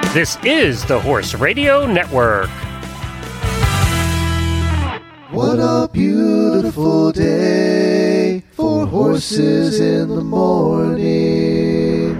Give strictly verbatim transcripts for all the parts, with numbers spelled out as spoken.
This is the Horse Radio Network. What a beautiful day for horses in the morning.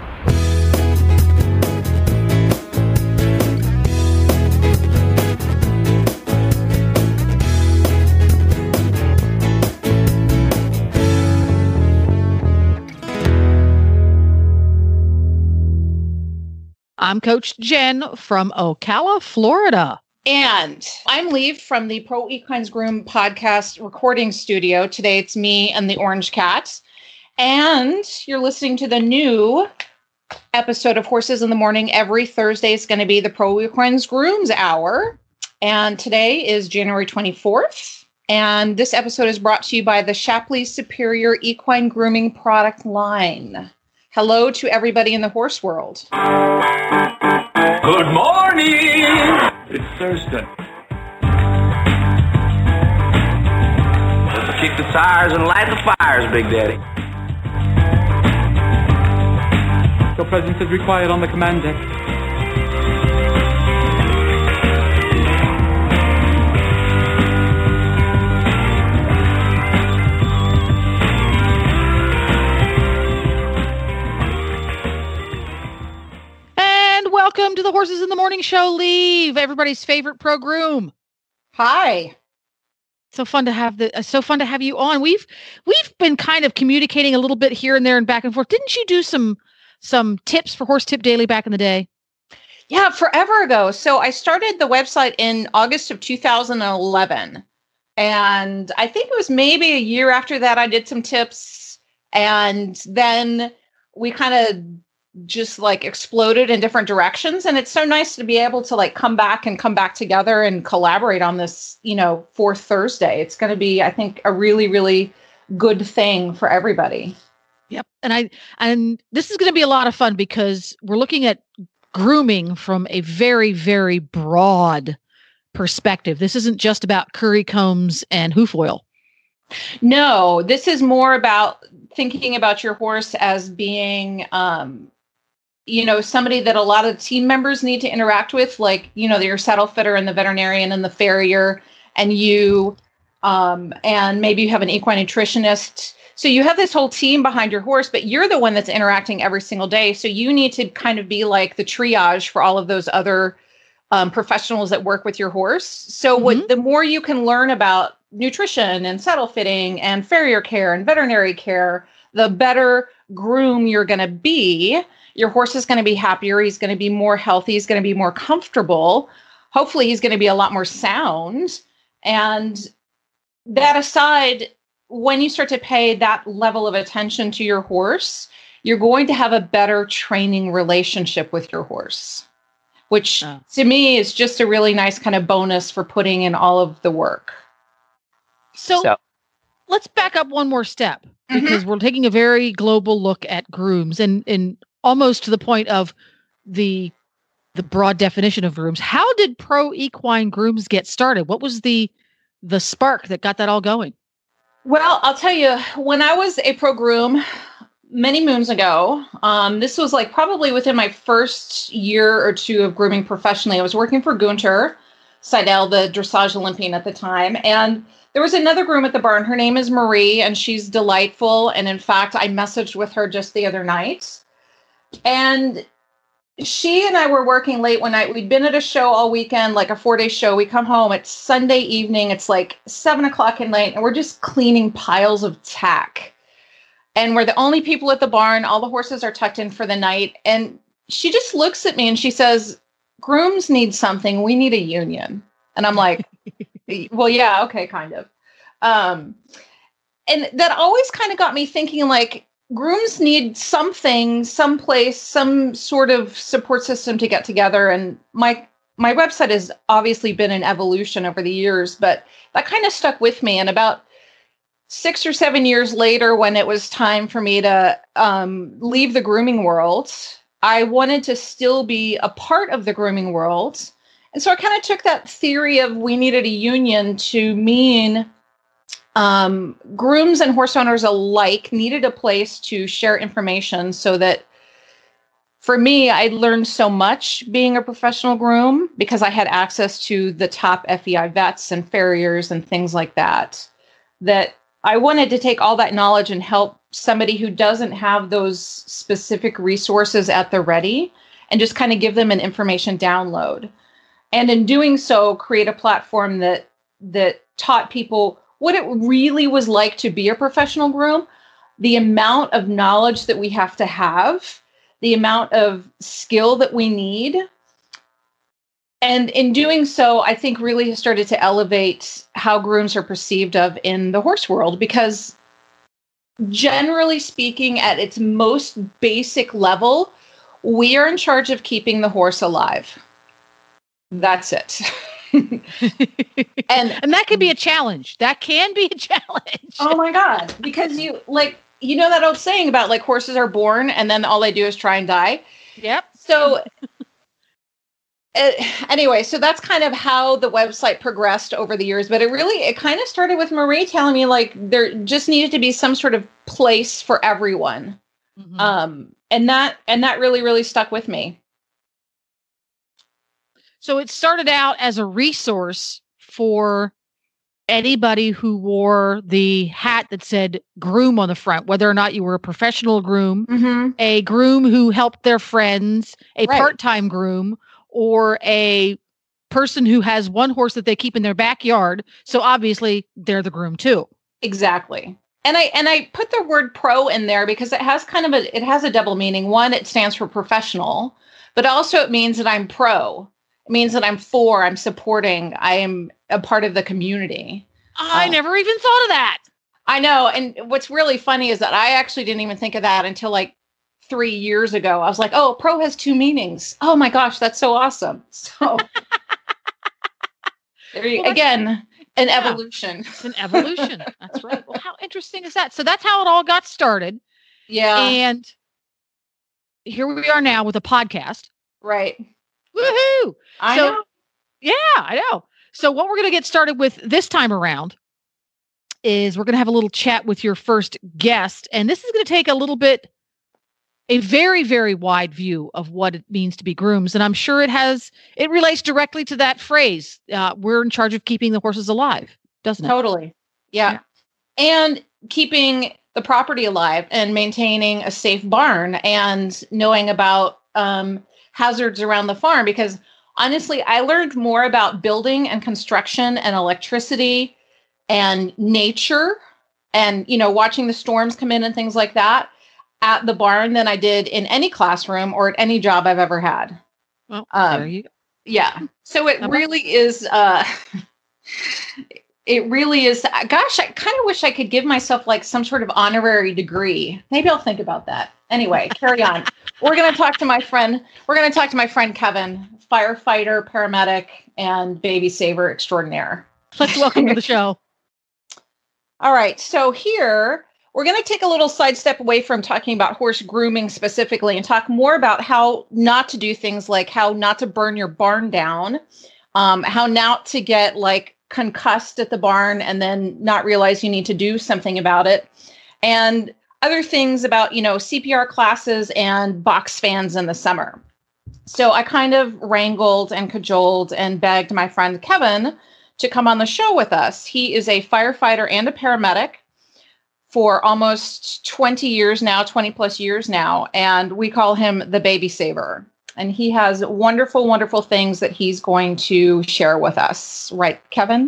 I'm Coach Jen from Ocala, Florida. And I'm Liv from the Pro Equines Groom podcast recording studio. Today it's me and the Orange Cat. And you're listening to the new episode of Horses in the Morning. Every Thursday is going to be the Pro Equines Grooms Hour. And today is January twenty-fourth. And this episode is brought to you by the Shapley Superior Equine Grooming product line. Hello to everybody in the horse world. Good morning! It's Thursday. Let's kick the tires and light the fires, Big Daddy. Your presence is required on the command deck. Welcome to the Horses in the Morning show, Liv, everybody's favorite pro groom. Hi. So fun to have the uh, so fun to have you on. We've we've been kind of communicating a little bit here and there and back and forth. Didn't you do some some tips for Horse Tip Daily back in the day? Yeah, forever ago. So I started the website in August of two thousand eleven. And I think it was maybe a year after that I did some tips, and then we kind of just like exploded in different directions. And it's so nice to be able to like come back and come back together and collaborate on this, you know, fourth Thursday. It's going to be, I think, a really, really good thing for everybody. Yep. And I, and this is going to be a lot of fun because we're looking at grooming from a very, very broad perspective. This isn't just about curry combs and hoof oil. No, this is more about thinking about your horse as being, um, you know, somebody that a lot of team members need to interact with, like, you know, your saddle fitter and the veterinarian and the farrier and you, um, and maybe you have an equine nutritionist. So you have this whole team behind your horse, but you're the one that's interacting every single day. So you need to kind of be like the triage for all of those other um, professionals that work with your horse. So mm-hmm. what the more you can learn about nutrition and saddle fitting and farrier care and veterinary care, the better groom you're going to be. Your horse is going to be happier. He's going to be more healthy. He's going to be more comfortable. Hopefully he's going to be a lot more sound. And that aside, when you start to pay that level of attention to your horse, you're going to have a better training relationship with your horse, which oh. to me is just a really nice kind of bonus for putting in all of the work. So, so. let's back up one more step because mm-hmm. we're taking a very global look at grooms and, and almost to the point of the the broad definition of grooms. How did Pro Equine Grooms get started? What was the the spark that got that all going? Well, I'll tell you, when I was a pro groom many moons ago, um, this was like probably within my first year or two of grooming professionally. I was working for Gunter Seidel, the dressage Olympian at the time, and there was another groom at the barn. Her name is Marie, and she's delightful. And in fact, I messaged with her just the other night. And she and I were working late one night. We'd been at a show all weekend, like a four-day show. We come home. It's Sunday evening. It's like seven o'clock at night, and we're just cleaning piles of tack. And we're the only people at the barn. All the horses are tucked in for the night. And she just looks at me and she says, "Grooms need something. We need a union." And I'm like, well, yeah, okay, kind of. Um, and that always kind of got me thinking, like, grooms need something, someplace, some sort of support system to get together. And my my website has obviously been an evolution over the years, but that kind of stuck with me. And about six or seven years later, when it was time for me to um, leave the grooming world, I wanted to still be a part of the grooming world. And so I kind of took that theory of we needed a union to mean um, grooms and horse owners alike needed a place to share information so that for me, I learned so much being a professional groom because I had access to the top F E I vets and farriers and things like that, that I wanted to take all that knowledge and help somebody who doesn't have those specific resources at the ready and just kind of give them an information download. And in doing so, create a platform that that taught people what it really was like to be a professional groom, the amount of knowledge that we have to have, the amount of skill that we need. And in doing so, I think really has started to elevate how grooms are perceived of in the horse world, because generally speaking, at its most basic level, we are in charge of keeping the horse alive. That's it. and and that can be a challenge. That can be a challenge. Oh my God. Because you like, you know that old saying about like horses are born and then all they do is try and die. Yep. So uh, anyway, so that's kind of how the website progressed over the years. But it really, it kind of started with Marie telling me like there just needed to be some sort of place for everyone. Mm-hmm. Um, and that, and that really, really stuck with me. So it started out as a resource for anybody who wore the hat that said groom on the front, whether or not you were a professional groom, mm-hmm. a groom who helped their friends, a right. part-time groom, or a person who has one horse that they keep in their backyard. So obviously they're the groom too. Exactly. And I and I put the word pro in there because it has kind of a it has a double meaning. One, it stands for professional, but also it means that I'm pro. It means that I'm for, I'm supporting, I am a part of the community. I uh, never even thought of that. I know. And what's really funny is that I actually didn't even think of that until like three years ago. I was like, oh, pro has two meanings. Oh my gosh, that's so awesome. So there you, well, again, an yeah, evolution. It's an evolution. That's right. Well, how interesting is that? So that's how it all got started. Yeah. And here we are now with a podcast. Right. Woohoo! I so, know. Yeah, I know. So what we're going to get started with this time around is we're going to have a little chat with your first guest. And this is going to take a little bit, a very, very wide view of what it means to be grooms. And I'm sure it has, it relates directly to that phrase. Uh, we're in charge of keeping the horses alive, doesn't it? Totally. Yeah. yeah. And keeping the property alive and maintaining a safe barn and knowing about, um, hazards around the farm, because honestly, I learned more about building and construction and electricity and nature and, you know, watching the storms come in and things like that at the barn than I did in any classroom or at any job I've ever had. Well, um, there you go. Yeah. So it really is, uh, it really is, gosh, I kind of wish I could give myself like some sort of honorary degree. Maybe I'll think about that. Anyway, carry on. We're going to talk to my friend. We're going to talk to my friend, Kevin, firefighter, paramedic, and baby saver extraordinaire. Let's welcome to the show. All right. So here we're going to take a little sidestep away from talking about horse grooming specifically and talk more about how not to do things like how not to burn your barn down, um, how not to get like concussed at the barn and then not realize you need to do something about it. And other things about, you know, C P R classes and box fans in the summer. So I kind of wrangled and cajoled and begged my friend Kevin to come on the show with us. He is a firefighter and a paramedic for almost twenty years now, twenty plus years now. And we call him the baby saver. And he has wonderful, wonderful things that he's going to share with us. Right, Kevin?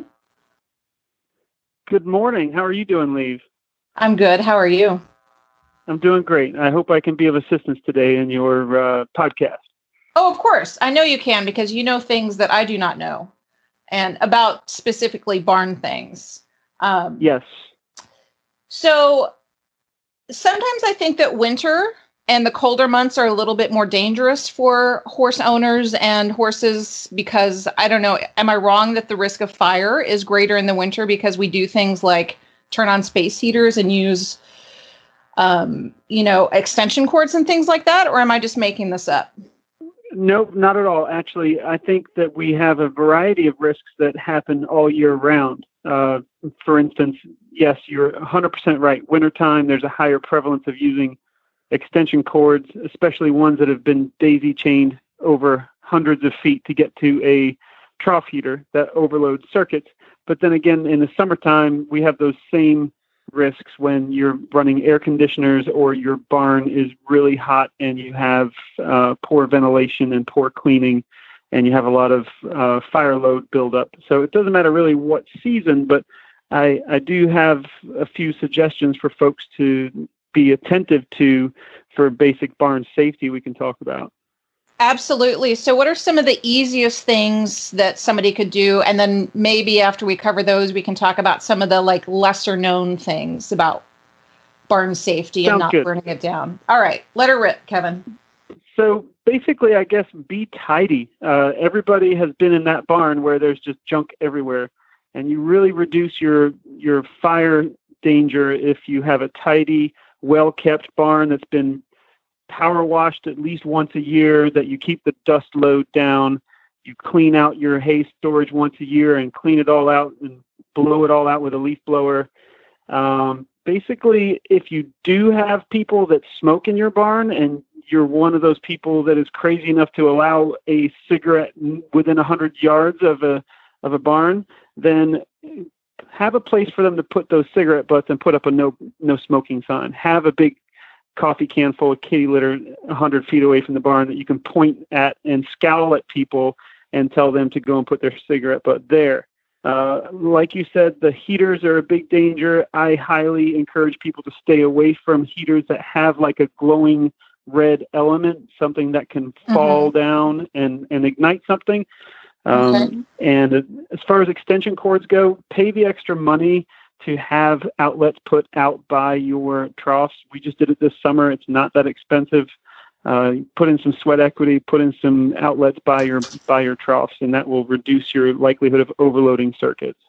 Good morning. How are you doing, Liv? I'm good. How are you? I'm doing great. I hope I can be of assistance today in your uh, podcast. Oh, of course. I know you can because you know things that I do not know and about specifically barn things. Um, yes. So sometimes I think that winter and the colder months are a little bit more dangerous for horse owners and horses because, I don't know, am I wrong that the risk of fire is greater in the winter because we do things like turn on space heaters and use Um, you know, extension cords and things like that? Or am I just making this up? Nope, not at all. Actually, I think that we have a variety of risks that happen all year round. Uh, for instance, yes, you're one hundred percent right. Wintertime, there's a higher prevalence of using extension cords, especially ones that have been daisy chained over hundreds of feet to get to a trough heater that overloads circuits. But then again, in the summertime, we have those same risks when you're running air conditioners or your barn is really hot and you have uh, poor ventilation and poor cleaning, and you have a lot of uh, fire load buildup. So it doesn't matter really what season, but I, I do have a few suggestions for folks to be attentive to for basic barn safety we can talk about. Absolutely. So what are some of the easiest things that somebody could do? And then maybe after we cover those, we can talk about some of the like lesser known things about barn safety Sounds and not good. burning it down. All right. Let her rip, Kevin. So basically, I guess, be tidy. Uh, everybody has been in that barn where there's just junk everywhere, and you really reduce your your fire danger if you have a tidy, well-kept barn that's been power washed at least once a year, that you keep the dust load down, you clean out your hay storage once a year and clean it all out and blow it all out with a leaf blower. Um, basically, if you do have people that smoke in your barn and you're one of those people that is crazy enough to allow a cigarette within a hundred yards of a, of a barn, then have a place for them to put those cigarette butts and put up a no, no smoking sign. Have a big coffee can full of kitty litter a hundred feet away from the barn that you can point at and scowl at people and tell them to go and put their cigarette butt there. Uh, like you said, the heaters are a big danger. I highly encourage people to stay away from heaters that have like a glowing red element, something that can fall mm-hmm. down and, and ignite something. Um, okay. And as far as extension cords go, pay the extra money to have outlets put out by your troughs. We just did it this summer. It's not that expensive. Uh, put in some sweat equity, put in some outlets by your by your troughs, and that will reduce your likelihood of overloading circuits.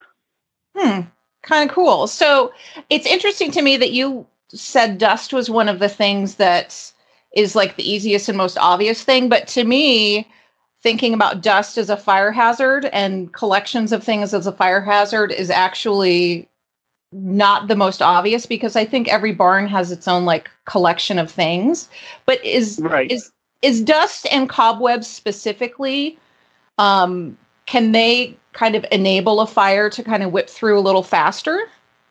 Hmm. Kind of cool. So it's interesting to me that you said dust was one of the things that is like the easiest and most obvious thing. But to me, thinking about dust as a fire hazard and collections of things as a fire hazard is actually not the most obvious, because I think every barn has its own like collection of things. But is right. is is dust and cobwebs specifically, um, can they kind of enable a fire to kind of whip through a little faster?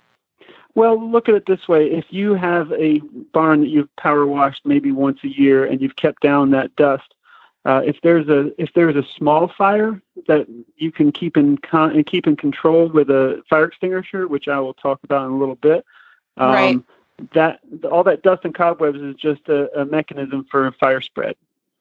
Well, look at it this way. If you have a barn that you've power washed maybe once a year and you've kept down that dust, Uh, if there's a if there's a small fire that you can keep in con- keep in control with a fire extinguisher, which I will talk about in a little bit, um, right. that all that dust and cobwebs is just a, a mechanism for fire spread.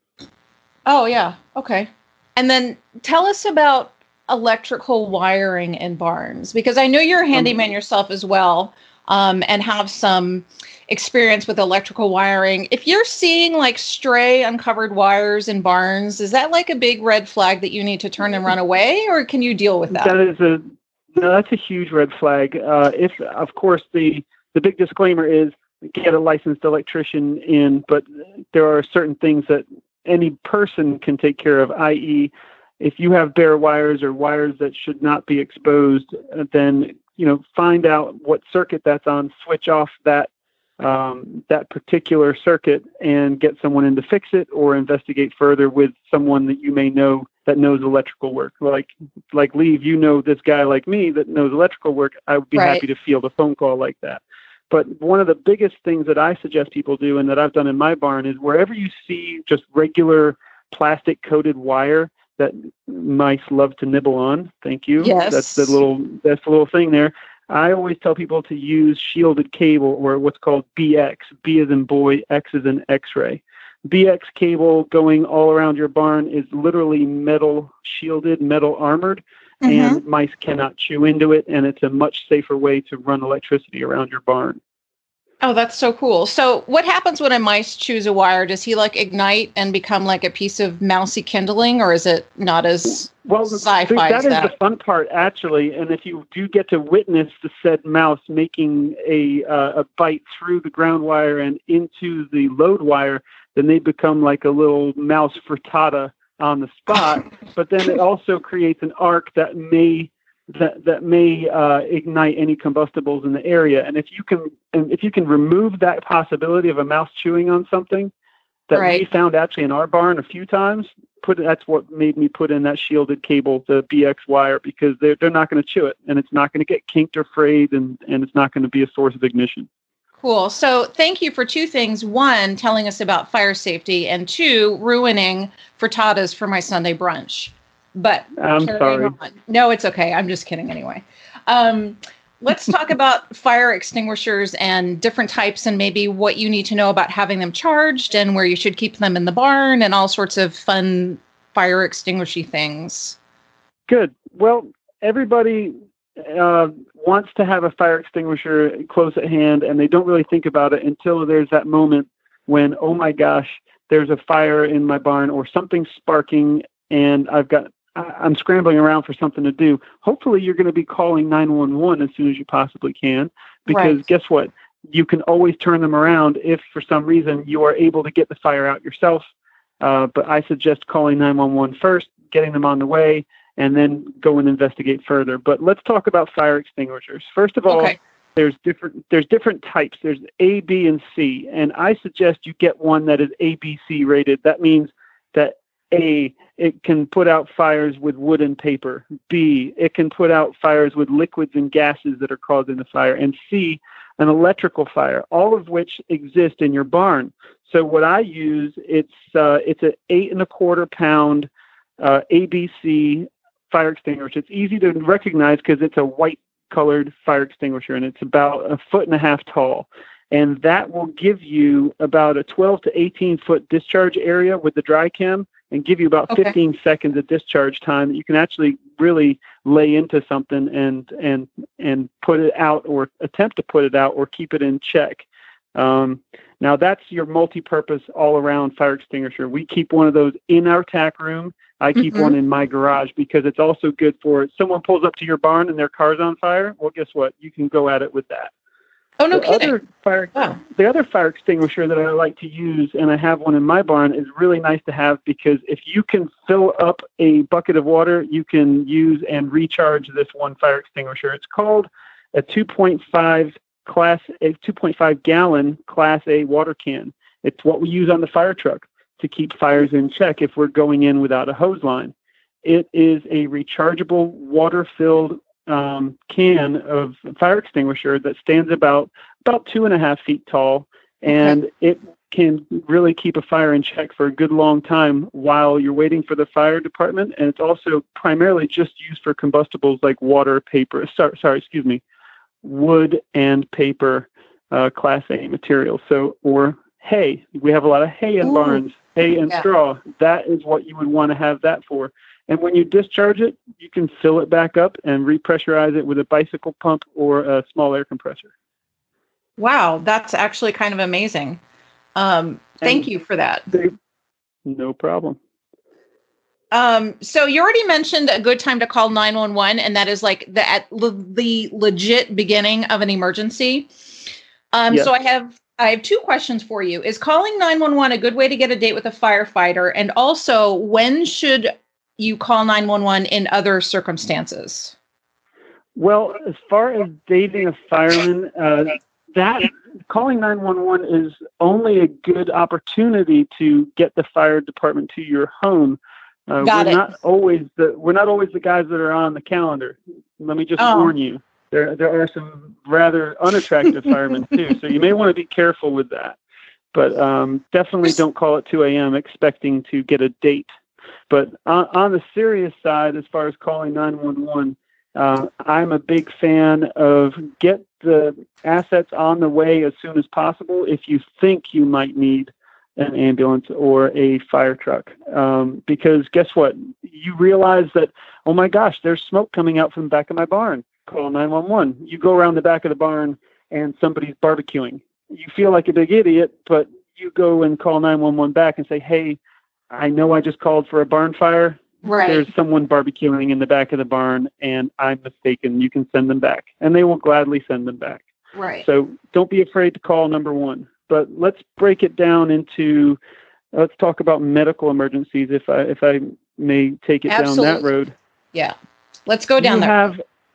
Oh yeah, okay. And then tell us about electrical wiring in barns, because I know you're a handyman um, yourself as well, um, and have some experience with electrical wiring. If you're seeing like stray uncovered wires in barns, is that like a big red flag that you need to turn and run away, or can you deal with that? That is a no, that's a huge red flag. Uh, if of course the the big disclaimer is get a licensed electrician in, but there are certain things that any person can take care of, that is, if you have bare wires or wires that should not be exposed, then you know find out what circuit that's on, switch off that. Um, that particular circuit and get someone in to fix it, or investigate further with someone that you may know that knows electrical work. Like, like Lee, you know this guy like me that knows electrical work. I would be right. happy to field a phone call like that. But one of the biggest things that I suggest people do, and that I've done in my barn, is wherever you see just regular plastic coated wire that mice love to nibble on. Thank you. Yes. That's the little, that's the little thing there. I always tell people to use shielded cable, or what's called B X. B as in boy, X as in X-ray. B X cable going all around your barn is literally metal shielded, metal armored, mm-hmm. and mice cannot chew into it, and it's a much safer way to run electricity around your barn. Oh, that's so cool. So what happens when a mice chews a wire? Does he like ignite and become like a piece of mousy kindling, or is it not as well, sci-fi that as is that? The fun part, actually. And if you do get to witness the said mouse making a uh, a bite through the ground wire and into the load wire, then they become like a little mouse frittata on the spot. But then it also creates an arc that may that that may uh, ignite any combustibles in the area. And if you can, and if you can remove that possibility of a mouse chewing on something that right. we found actually in our barn a few times, put that's what made me put in that shielded cable, the B X wire, because they're they're not going to chew it, and it's not going to get kinked or frayed, and and it's not going to be a source of ignition. Cool. So thank you for two things. One, telling us about fire safety, and two, ruining frittatas for my Sunday brunch. But I'm sorry. On. No, it's okay. I'm just kidding anyway. Um, let's talk about fire extinguishers and different types, and maybe what you need to know about having them charged and where you should keep them in the barn and all sorts of fun fire extinguishing things. Good. Well, everybody uh, wants to have a fire extinguisher close at hand, and they don't really think about it until there's that moment when, oh my gosh, there's a fire in my barn or something sparking, and I've got I'm scrambling around for something to do. Hopefully you're going to be calling nine one one as soon as you possibly can, because right. guess what? You can always turn them around if for some reason you are able to get the fire out yourself. Uh, but I suggest calling nine one one first, getting them on the way, and then go and investigate further. But let's talk about fire extinguishers. First of all, okay. there's different there's different types. There's A, B, and C. And I suggest you get one that is A B C rated. That means that A, it can put out fires with wood and paper. B, it can put out fires with liquids and gases that are causing the fire. And C, an electrical fire, all of which exist in your barn. So what I use, it's uh, it's an eight and a quarter pound uh, A B C fire extinguisher. It's easy to recognize because it's a white colored fire extinguisher, and it's about a foot and a half tall. And that will give you about a twelve to eighteen foot discharge area with the dry chem, and give you about okay. fifteen seconds of discharge time that you can actually really lay into something and and and put it out, or attempt to put it out, or keep it in check. Um, now that's your multi-purpose all-around fire extinguisher. We keep one of those in our tack room. I keep mm-hmm. one in my garage because it's also good for someone pulls up to your barn and their car's on fire. Well, guess what? You can go at it with that. Oh, no the kidding. Other fire, wow. The other fire extinguisher that I like to use, and I have one in my barn, is really nice to have because if you can fill up a bucket of water, you can use and recharge this one fire extinguisher. It's called a two point five class, a two point five gallon Class A water can. It's what we use on the fire truck to keep fires in check if we're going in without a hose line. It is a rechargeable, water-filled Um, can of fire extinguisher that stands about about two and a half feet tall, and okay. it can really keep a fire in check for a good long time while you're waiting for the fire department. And it's also primarily just used for combustibles like water, paper, sorry, sorry excuse me, wood and paper, uh, Class A material. So, or hay. We have a lot of hay in Ooh. barns, hay and yeah. straw. That is what you would want to have that for. And when you discharge it, you can fill it back up and repressurize it with a bicycle pump or a small air compressor. Wow, that's actually kind of amazing. Um, thank and you for that. They, no problem. Um, so you already mentioned a good time to call nine one one, and that is like the at le- the legit beginning of an emergency. Um, yes. So I have I have two questions for you. Is calling nine one one a good way to get a date with a firefighter? And also, when should you call nine one one in other circumstances? Well, as far as dating a fireman, uh, that calling nine one one is only a good opportunity to get the fire department to your home. Uh, Got we're it. not always the we're not always the guys that are on the calendar. Let me just oh. warn you. There there are some rather unattractive firemen too, so you may want to be careful with that. But um, definitely don't call at two a.m. expecting to get a date. But on, on the serious side, as far as calling nine one one, uh, I'm a big fan of get the assets on the way as soon as possible if you think you might need an ambulance or a fire truck. Um, because guess what? You realize that, oh my gosh, there's smoke coming out from the back of my barn. Call nine one one. You go around the back of the barn and somebody's barbecuing. You feel like a big idiot, but you go and call nine one one back and say, hey, I know I just called for a barn fire. Right. There's someone barbecuing in the back of the barn, and I'm mistaken. You can send them back. And they will gladly send them back. Right. So don't be afraid to call number one. But let's break it down into, let's talk about medical emergencies, if I if I may take it Absolutely. down that road. Yeah. Let's go down you that have, road.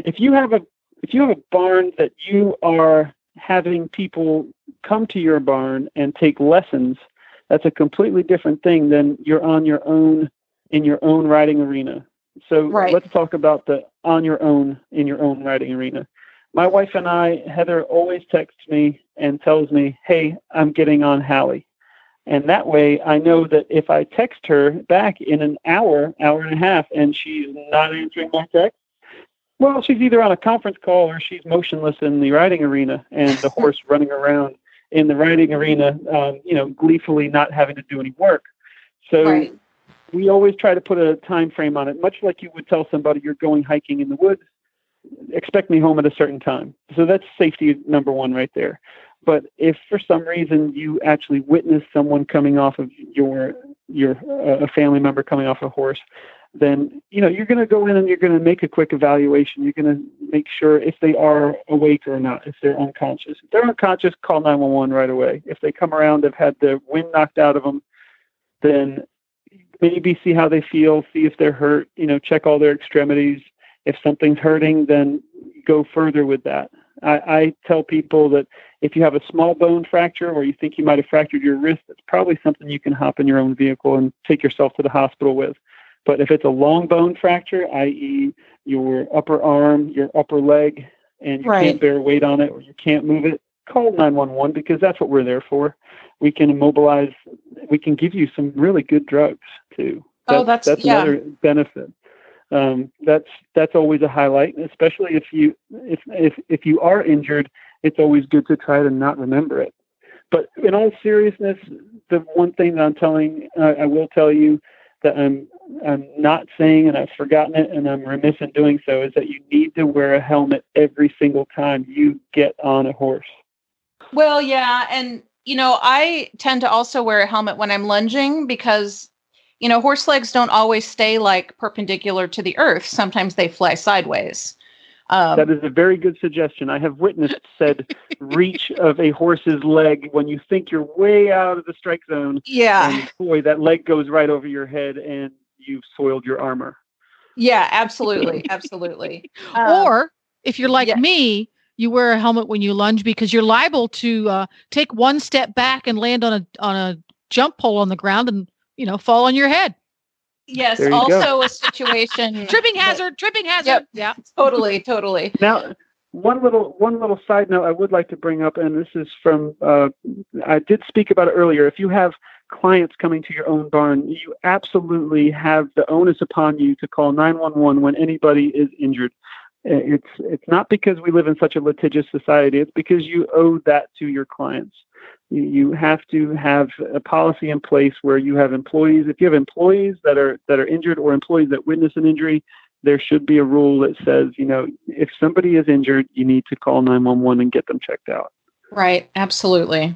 if you have a if you have a barn that you are having people come to your barn and take lessons, that's a completely different thing than you're on your own in your own riding arena. So right. let's talk about the on your own in your own riding arena. My wife and I, Heather, always texts me and tells me, "Hey, I'm getting on Hallie." And that way I know that if I text her back in an hour, hour and a half, and she's not answering my text, well, she's either on a conference call or she's motionless in the riding arena and the horse running around in the riding arena, um, you know, gleefully not having to do any work. So right. we always try to put a time frame on it, much like you would tell somebody you're going hiking in the woods, expect me home at a certain time. So that's safety number one right there. But if for some reason you actually witness someone coming off of your your uh, a family member coming off a horse, then you know you're going to go in and you're going to make a quick evaluation. You're going to make sure if they are awake or not, if they're unconscious. If they're unconscious, call nine one one right away. If they come around, have had the wind knocked out of them, then maybe see how they feel, see if they're hurt. You know, check all their extremities. If something's hurting, then go further with that. I, I tell people that if you have a small bone fracture or you think you might have fractured your wrist, it's probably something you can hop in your own vehicle and take yourself to the hospital with. But if it's a long bone fracture, that is your upper arm, your upper leg, and you right. can't bear weight on it or you can't move it, call nine one one because that's what we're there for. We can immobilize, we can give you some really good drugs too. That's, oh, that's, that's yeah. another benefit. Um, that's that's always a highlight, especially if you if if if you are injured. It's always good to try to not remember it. But in all seriousness, the one thing that I'm telling, uh, I will tell you that I'm I'm not saying, and I've forgotten it, and I'm remiss in doing so, is that you need to wear a helmet every single time you get on a horse. Well, yeah, and you know, I tend to also wear a helmet when I'm lunging because, you know, horse legs don't always stay like perpendicular to the earth. Sometimes they fly sideways. Um, that is a very good suggestion. I have witnessed said reach of a horse's leg when you think you're way out of the strike zone. Yeah. And boy, that leg goes right over your head and you've soiled your armor. Yeah, absolutely. Absolutely. Um, or if you're like yeah. me, you wear a helmet when you lunge because you're liable to uh, take one step back and land on a on a jump pole on the ground and, you know, fall on your head. Yes. Also go. a situation. tripping hazard, that, tripping hazard. Yep, yeah. Totally. Totally. Now, one little, one little side note I would like to bring up, and this is from, uh, I did speak about it earlier. If you have clients coming to your own barn, you absolutely have the onus upon you to call nine one one when anybody is injured. It's, it's not because we live in such a litigious society. It's because you owe that to your clients. You have to have a policy in place where you have employees. If you have employees that are that are injured or employees that witness an injury, there should be a rule that says, you know, if somebody is injured, you need to call nine one one and get them checked out. Right. Absolutely.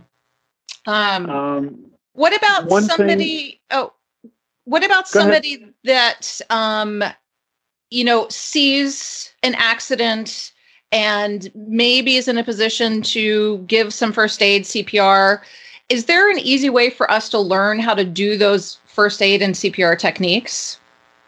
Um, um, what about somebody? Thing, oh, what about somebody ahead. that, um, you know, sees an accident and maybe is in a position to give some first aid, C P R. Is there an easy way for us to learn how to do those first aid and C P R techniques?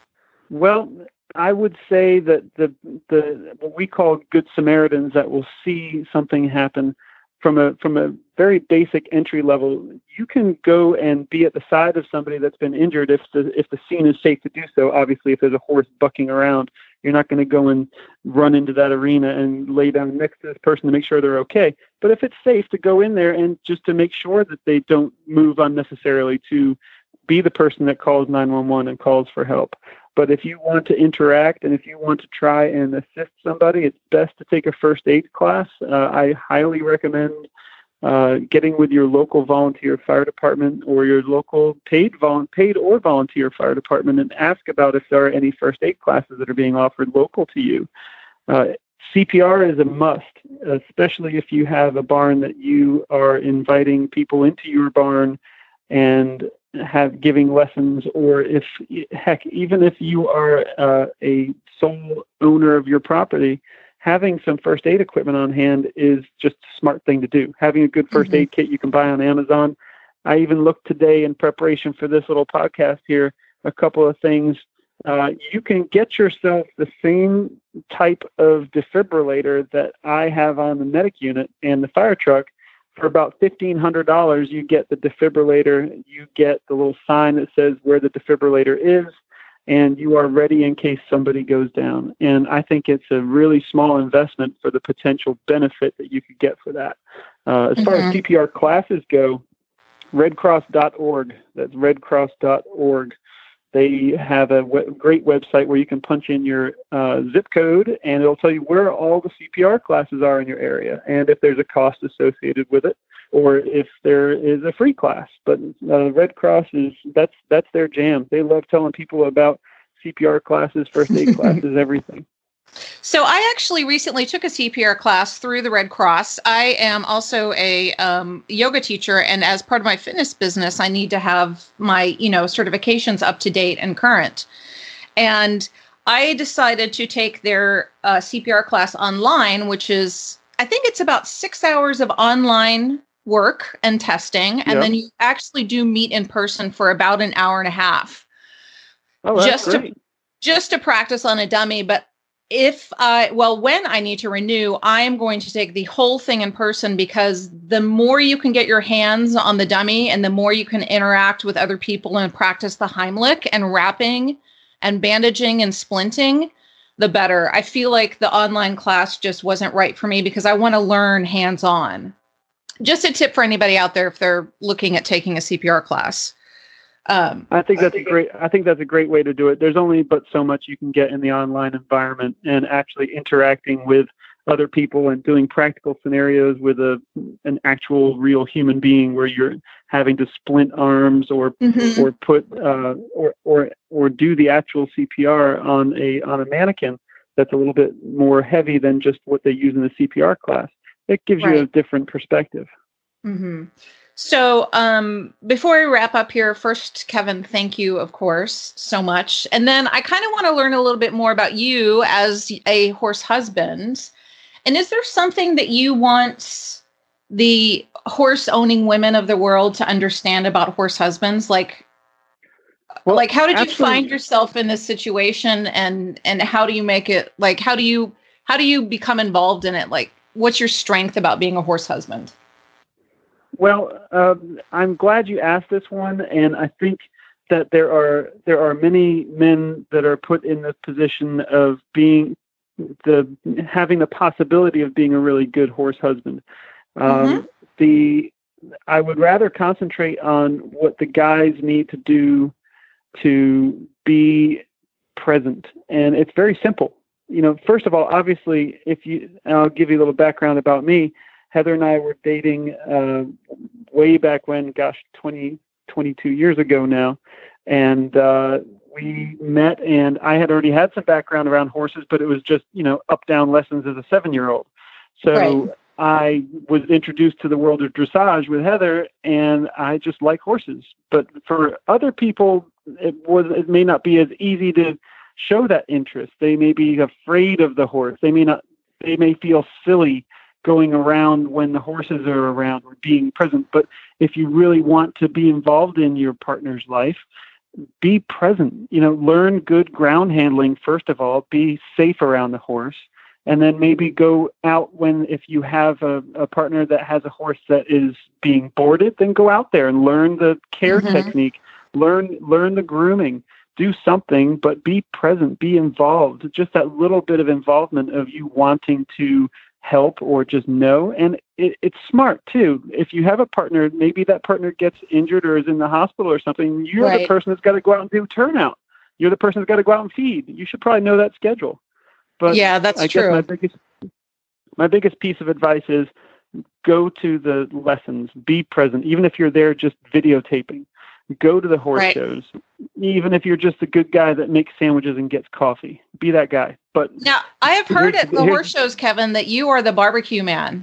Well, I would say that the the what we call good Samaritans that will see something happen from a from a very basic entry level, you can go and be at the side of somebody that's been injured if the if the scene is safe to do so. Obviously, if there's a horse bucking around, you're not going to go and run into that arena and lay down next to this person to make sure they're okay. But if it's safe to go in there and just to make sure that they don't move unnecessarily, to be the person that calls nine one one and calls for help. But if you want to interact and if you want to try and assist somebody, it's best to take a first aid class. Uh, I highly recommend uh, getting with your local volunteer fire department or your local paid vol- paid or volunteer fire department and ask about if there are any first aid classes that are being offered local to you. Uh, C P R is a must, especially if you have a barn that you are inviting people into your barn and have giving lessons, or if heck, even if you are uh, a sole owner of your property, having some first aid equipment on hand is just a smart thing to do. Having a good first mm-hmm. aid kit you can buy on Amazon. I even looked today in preparation for this little podcast here, a couple of things uh, you can get yourself the same type of defibrillator that I have on the medic unit and the fire truck. For about fifteen hundred dollars, you get the defibrillator, you get the little sign that says where the defibrillator is, and you are ready in case somebody goes down. And I think it's a really small investment for the potential benefit that you could get for that. Uh, as mm-hmm. far as C P R classes go, red cross dot org, that's red cross dot org. They have a w- great website where you can punch in your uh, zip code, and it'll tell you where all the C P R classes are in your area, and if there's a cost associated with it, or if there is a free class. But uh, Red Cross is that's that's their jam. They love telling people about C P R classes, first aid classes, everything. So I actually recently took a C P R class through the Red Cross. I am also a um, yoga teacher, and as part of my fitness business, I need to have my, you know, certifications up to date and current. And I decided to take their uh, C P R class online, which is, I think it's about six hours of online work and testing, and yep. then you actually do meet in person for about an hour and a half. Oh, that's just great. to just to practice on a dummy, but If I, well, when I need to renew, I'm going to take the whole thing in person, because the more you can get your hands on the dummy and the more you can interact with other people and practice the Heimlich and wrapping and bandaging and splinting, the better. I feel like the online class just wasn't right for me because I want to learn hands-on. Just a tip for anybody out there if they're looking at taking a C P R class. Um, I think that's a great. I think that's a great way to do it. There's only but so much you can get in the online environment, and actually interacting with other people and doing practical scenarios with a an actual real human being, where you're having to splint arms or mm-hmm. or put uh, or or or do the actual C P R on a on a mannequin. That's a little bit more heavy than just what they use in the C P R class. It gives right. you a different perspective. Mm-hmm. So um, before we wrap up here, first, Kevin, thank you, of course, so much. And then I kind of want to learn a little bit more about you as a horse husband. And is there something that you want the horse-owning women of the world to understand about horse husbands? Like, well, like how did absolutely. you find yourself in this situation, and and how do you make it, like, how do you how do you become involved in it? Like, what's your strength about being a horse husband? Well, um, I'm glad you asked this one, and I think that there are there are many men that are put in the position of being the having the possibility of being a really good horse husband. Um, mm-hmm. The I would rather concentrate on what the guys need to do to be present, and it's very simple. You know, first of all, obviously, if you, and I'll give you a little background about me. Heather and I were dating uh, way back when, gosh, twenty, twenty-two years ago now. And uh, we met, and I had already had some background around horses, but it was just, you know, up-down lessons as a seven-year-old. So right. I was introduced to the world of dressage with Heather, and I just like horses. But for other people, it was it may not be as easy to show that interest. They may be afraid of the horse. They may not. They may feel silly going around when the horses are around or being present. But if you really want to be involved in your partner's life, be present. You know, learn good ground handling, first of all, be safe around the horse, and then maybe go out when, if you have a, a partner that has a horse that is being boarded, then go out there and learn the care mm-hmm. technique, learn, learn the grooming, do something, but be present, be involved. Just that little bit of involvement of you wanting to help or just know. And it, it's smart too. If you have a partner, maybe that partner gets injured or is in the hospital or something, you're right. the person that's got to go out and do turnout. You're the person that's got to go out and feed. You should probably know that schedule. But yeah, that's I true. Guess my biggest, my biggest piece of advice is go to the lessons, be present. Even if you're there just videotaping, go to the horse right. shows. Even if you're just a good guy that makes sandwiches and gets coffee, be that guy. But now I have heard at the horse shows, Kevin, that you are the barbecue man.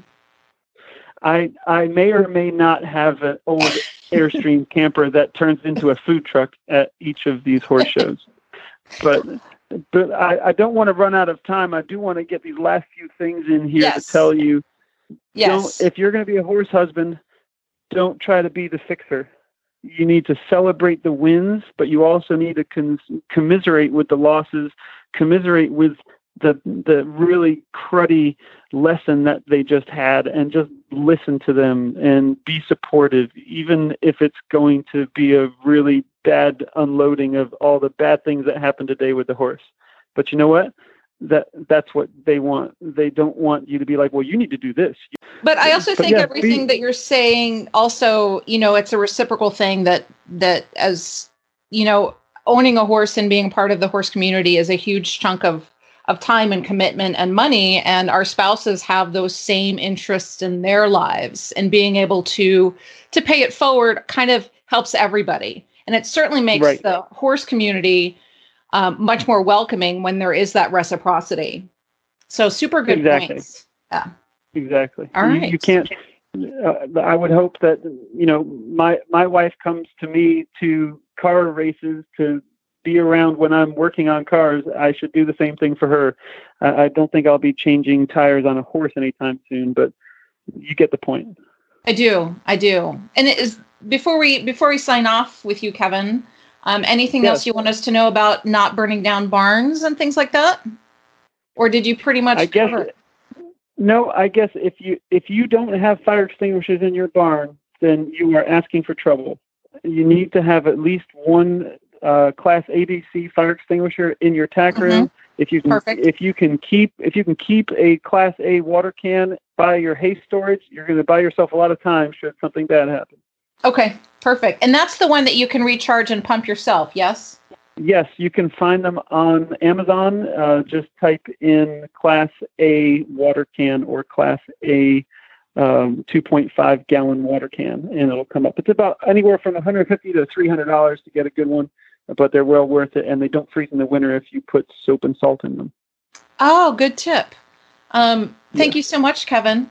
I I may or may not have an old Airstream camper that turns into a food truck at each of these horse shows. But but I, I don't want to run out of time. I do want to get these last few things in here yes. to tell you. Yes. Don't, if you're going to be a horse husband, don't try to be the fixer. you need to celebrate the wins, but you also need to con- commiserate with the losses, commiserate with the the really cruddy lesson that they just had, and just listen to them and be supportive, even if it's going to be a really bad unloading of all the bad things that happened today with the horse. But you know what? That that's what they want. They don't want you to be like, well, you need to do this. But I also but think yeah, everything be, that you're saying also, you know, it's a reciprocal thing that that as, you know, owning a horse and being part of the horse community is a huge chunk of of time and commitment and money. And our spouses have those same interests in their lives, and being able to to pay it forward kind of helps everybody. And it certainly makes right. the horse community um, much more welcoming when there is that reciprocity. So super good exactly. points. Yeah. Exactly. All right. You, you can't, uh, I would hope that, you know, my, my wife comes to me to car races to be around when I'm working on cars. I should do the same thing for her. Uh, I don't think I'll be changing tires on a horse anytime soon, but you get the point. I do. I do. And it is before we, before we sign off with you, Kevin, um, anything yes. else you want us to know about not burning down barns and things like that? Or did you pretty much I guess cover it? No, I guess if you if you don't have fire extinguishers in your barn, then you are asking for trouble. You need to have at least one uh, Class A B C fire extinguisher in your tack room. Mm-hmm. If you can, Perfect. if you can keep if you can keep a Class A water can by your hay storage, you're going to buy yourself a lot of time should something bad happen. Okay, perfect. And that's the one that you can recharge and pump yourself, yes? Yes, you can find them on Amazon. Uh, just type in Class A water can or Class A um, two point five gallon water can, and it'll come up. It's about anywhere from one hundred fifty dollars to three hundred dollars to get a good one, but they're well worth it, and they don't freeze in the winter if you put soap and salt in them. Oh, good tip. Um, thank yeah. you so much, Kevin.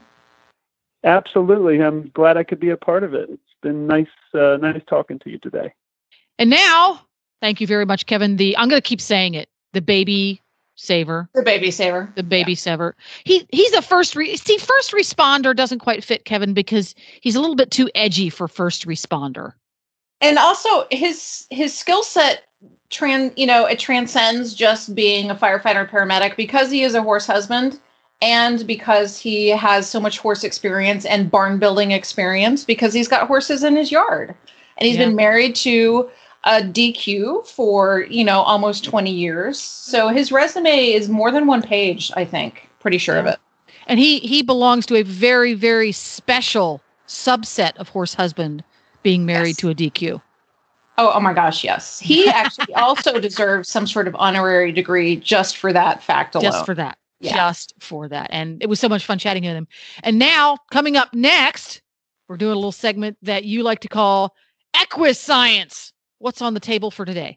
Absolutely. I'm glad I could be a part of it. It's been nice, uh, nice talking to you today. And now, thank you very much, Kevin. The I'm going to keep saying it. The baby saver. The baby saver. The baby yeah. saver. He he's a first re- see first responder doesn't quite fit Kevin because he's a little bit too edgy for first responder. And also his his skill set trans you know it transcends just being a firefighter or paramedic, because he is a horse husband and because he has so much horse experience and barn building experience because he's got horses in his yard, and he's yeah. been married to a D Q for, you know, almost twenty years. So his resume is more than one page, I think. Pretty sure yeah. of it. And he he belongs to a very, very special subset of horse husband being married yes. to a D Q. Oh, oh my gosh, yes. He actually also deserves some sort of honorary degree just for that fact alone. Just for that. Yeah. Just for that. And it was so much fun chatting with him. And now, coming up next, we're doing a little segment that you like to call Equus Science. What's on the table for today?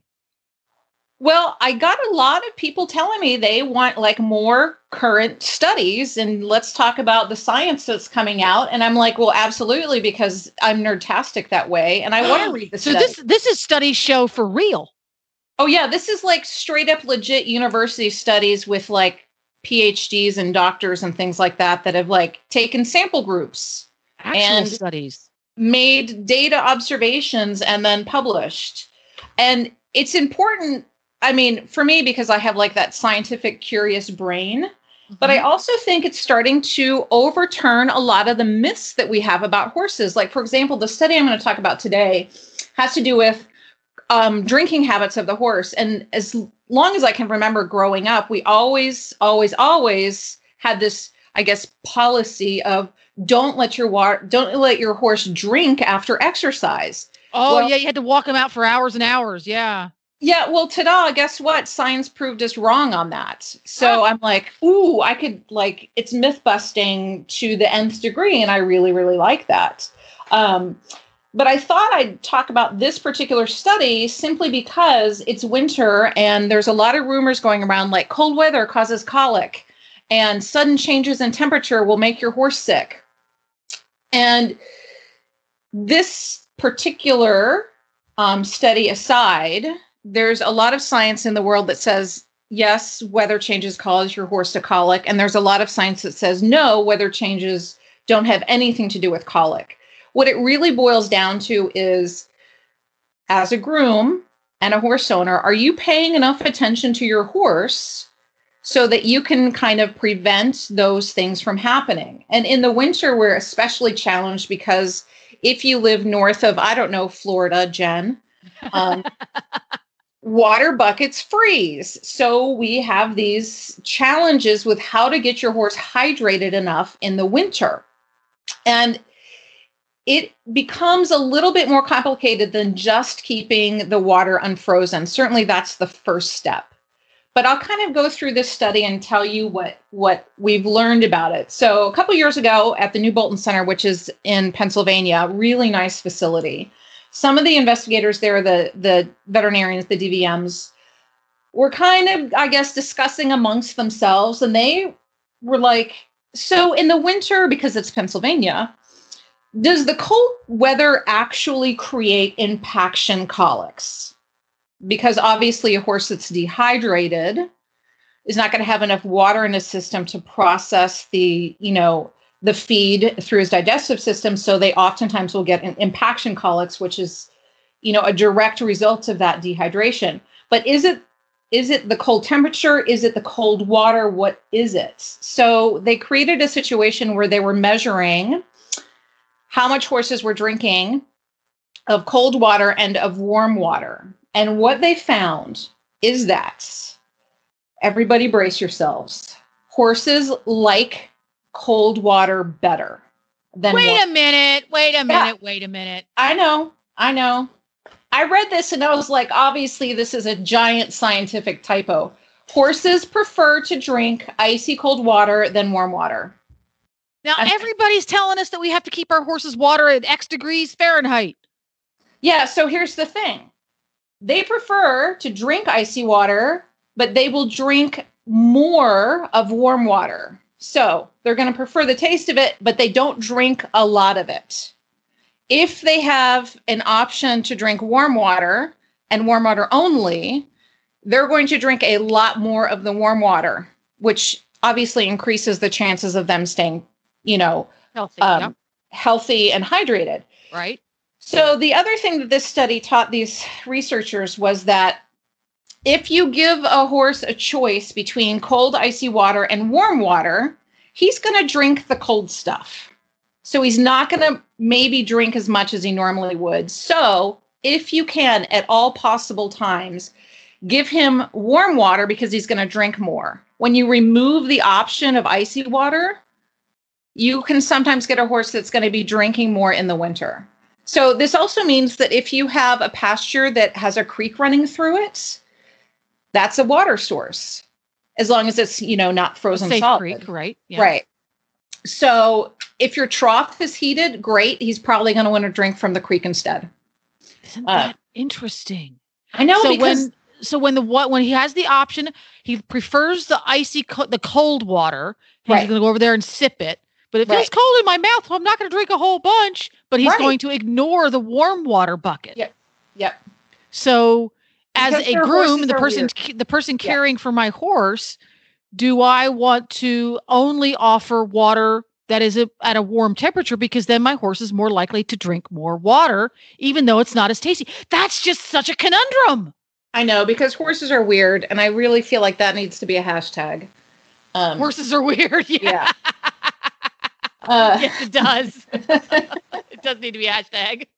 Well, I got a lot of people telling me they want like more current studies, and let's talk about the science that's coming out. And I'm like, well, absolutely, because I'm nerdtastic that way, and I want to read the so study. this this is studies show for real. Oh yeah, this is like straight up legit university studies with like P H Ds and doctors and things like that that have like taken sample groups, actual and studies, made data observations, and then published. And it's important, I mean, for me, because I have like that scientific curious brain, mm-hmm. but I also think it's starting to overturn a lot of the myths that we have about horses. Like, for example, the study I'm going to talk about today has to do with um, drinking habits of the horse. And as long as I can remember growing up, we always, always, always had this, I guess, policy of don't let your water, don't let your horse drink after exercise. Oh, well, yeah. You had to walk him out for hours and hours. Yeah. Yeah. Well, ta-da, guess what? Science proved us wrong on that. So I'm like, ooh, I could like, it's myth busting to the nth degree. And I really, really like that. Um, but I thought I'd talk about this particular study simply because it's winter and there's a lot of rumors going around like cold weather causes colic and sudden changes in temperature will make your horse sick. And this particular um, study aside, there's a lot of science in the world that says, yes, weather changes cause your horse to colic. And there's a lot of science that says, no, weather changes don't have anything to do with colic. What it really boils down to is as a groom and a horse owner, are you paying enough attention to your horse so that you can kind of prevent those things from happening? And in the winter, we're especially challenged because if you live north of, I don't know, Florida, Jen, um, water buckets freeze. So we have these challenges with how to get your horse hydrated enough in the winter. And it becomes a little bit more complicated than just keeping the water unfrozen. Certainly that's the first step. But I'll kind of go through this study and tell you what, what we've learned about it. So a couple years ago at the New Bolton Center, which is in Pennsylvania, really nice facility. Some of the investigators there, the, the veterinarians, the D V Ms, were kind of, I guess, discussing amongst themselves. And they were like, so in the winter, because it's Pennsylvania, does the cold weather actually create impaction colics? Because obviously a horse that's dehydrated is not going to have enough water in his system to process the, you know, the feed through his digestive system. So they oftentimes will get an impaction colics, which is, you know, a direct result of that dehydration. But is it, is it the cold temperature? Is it the cold water? What is it? So they created a situation where they were measuring how much horses were drinking of cold water and of warm water. And what they found is that, everybody brace yourselves, horses like cold water better than Wait warm. a minute, wait a minute, Yeah. wait a minute. I know, I know. I read this and I was like, obviously this is a giant scientific typo. Horses prefer to drink icy cold water than warm water. Now, I'm- everybody's telling us that we have to keep our horses' water at X degrees Fahrenheit. Yeah, so here's the thing. They prefer to drink icy water, but they will drink more of warm water. So they're going to prefer the taste of it, but they don't drink a lot of it. If they have an option to drink warm water and warm water only, they're going to drink a lot more of the warm water, which obviously increases the chances of them staying, you know, Healthy, um, yep, healthy and hydrated. right? So the other thing that this study taught these researchers was that if you give a horse a choice between cold, icy water and warm water, he's going to drink the cold stuff. So he's not going to maybe drink as much as he normally would. So if you can, at all possible times, give him warm water because he's going to drink more. When you remove the option of icy water, you can sometimes get a horse that's going to be drinking more in the winter. So this also means that if you have a pasture that has a creek running through it, that's a water source, as long as it's, you know, not frozen Safe solid. creek, right? Yeah. Right. So if your trough is heated, great. He's probably going to want to drink from the creek instead. Isn't Uh, that interesting? I know so because when so when the what when he has the option, he prefers the icy co- the cold water. He's Right. going to go over there and sip it. But it feels Right. cold in my mouth, so I'm not going to drink a whole bunch. But he's Right. going to ignore the warm water bucket. Yep. Yep. So, as Because a their groom, horses the are person weird. the person Yeah. caring for my horse, do I want to only offer water that is a, at a warm temperature, because then my horse is more likely to drink more water, even though it's not as tasty? That's just such a conundrum. I know, because horses are weird, and I really feel like that needs to be a hashtag. Um, Horses are weird. Yeah. yeah. Uh, Yes, it does. It does need to be a hashtag.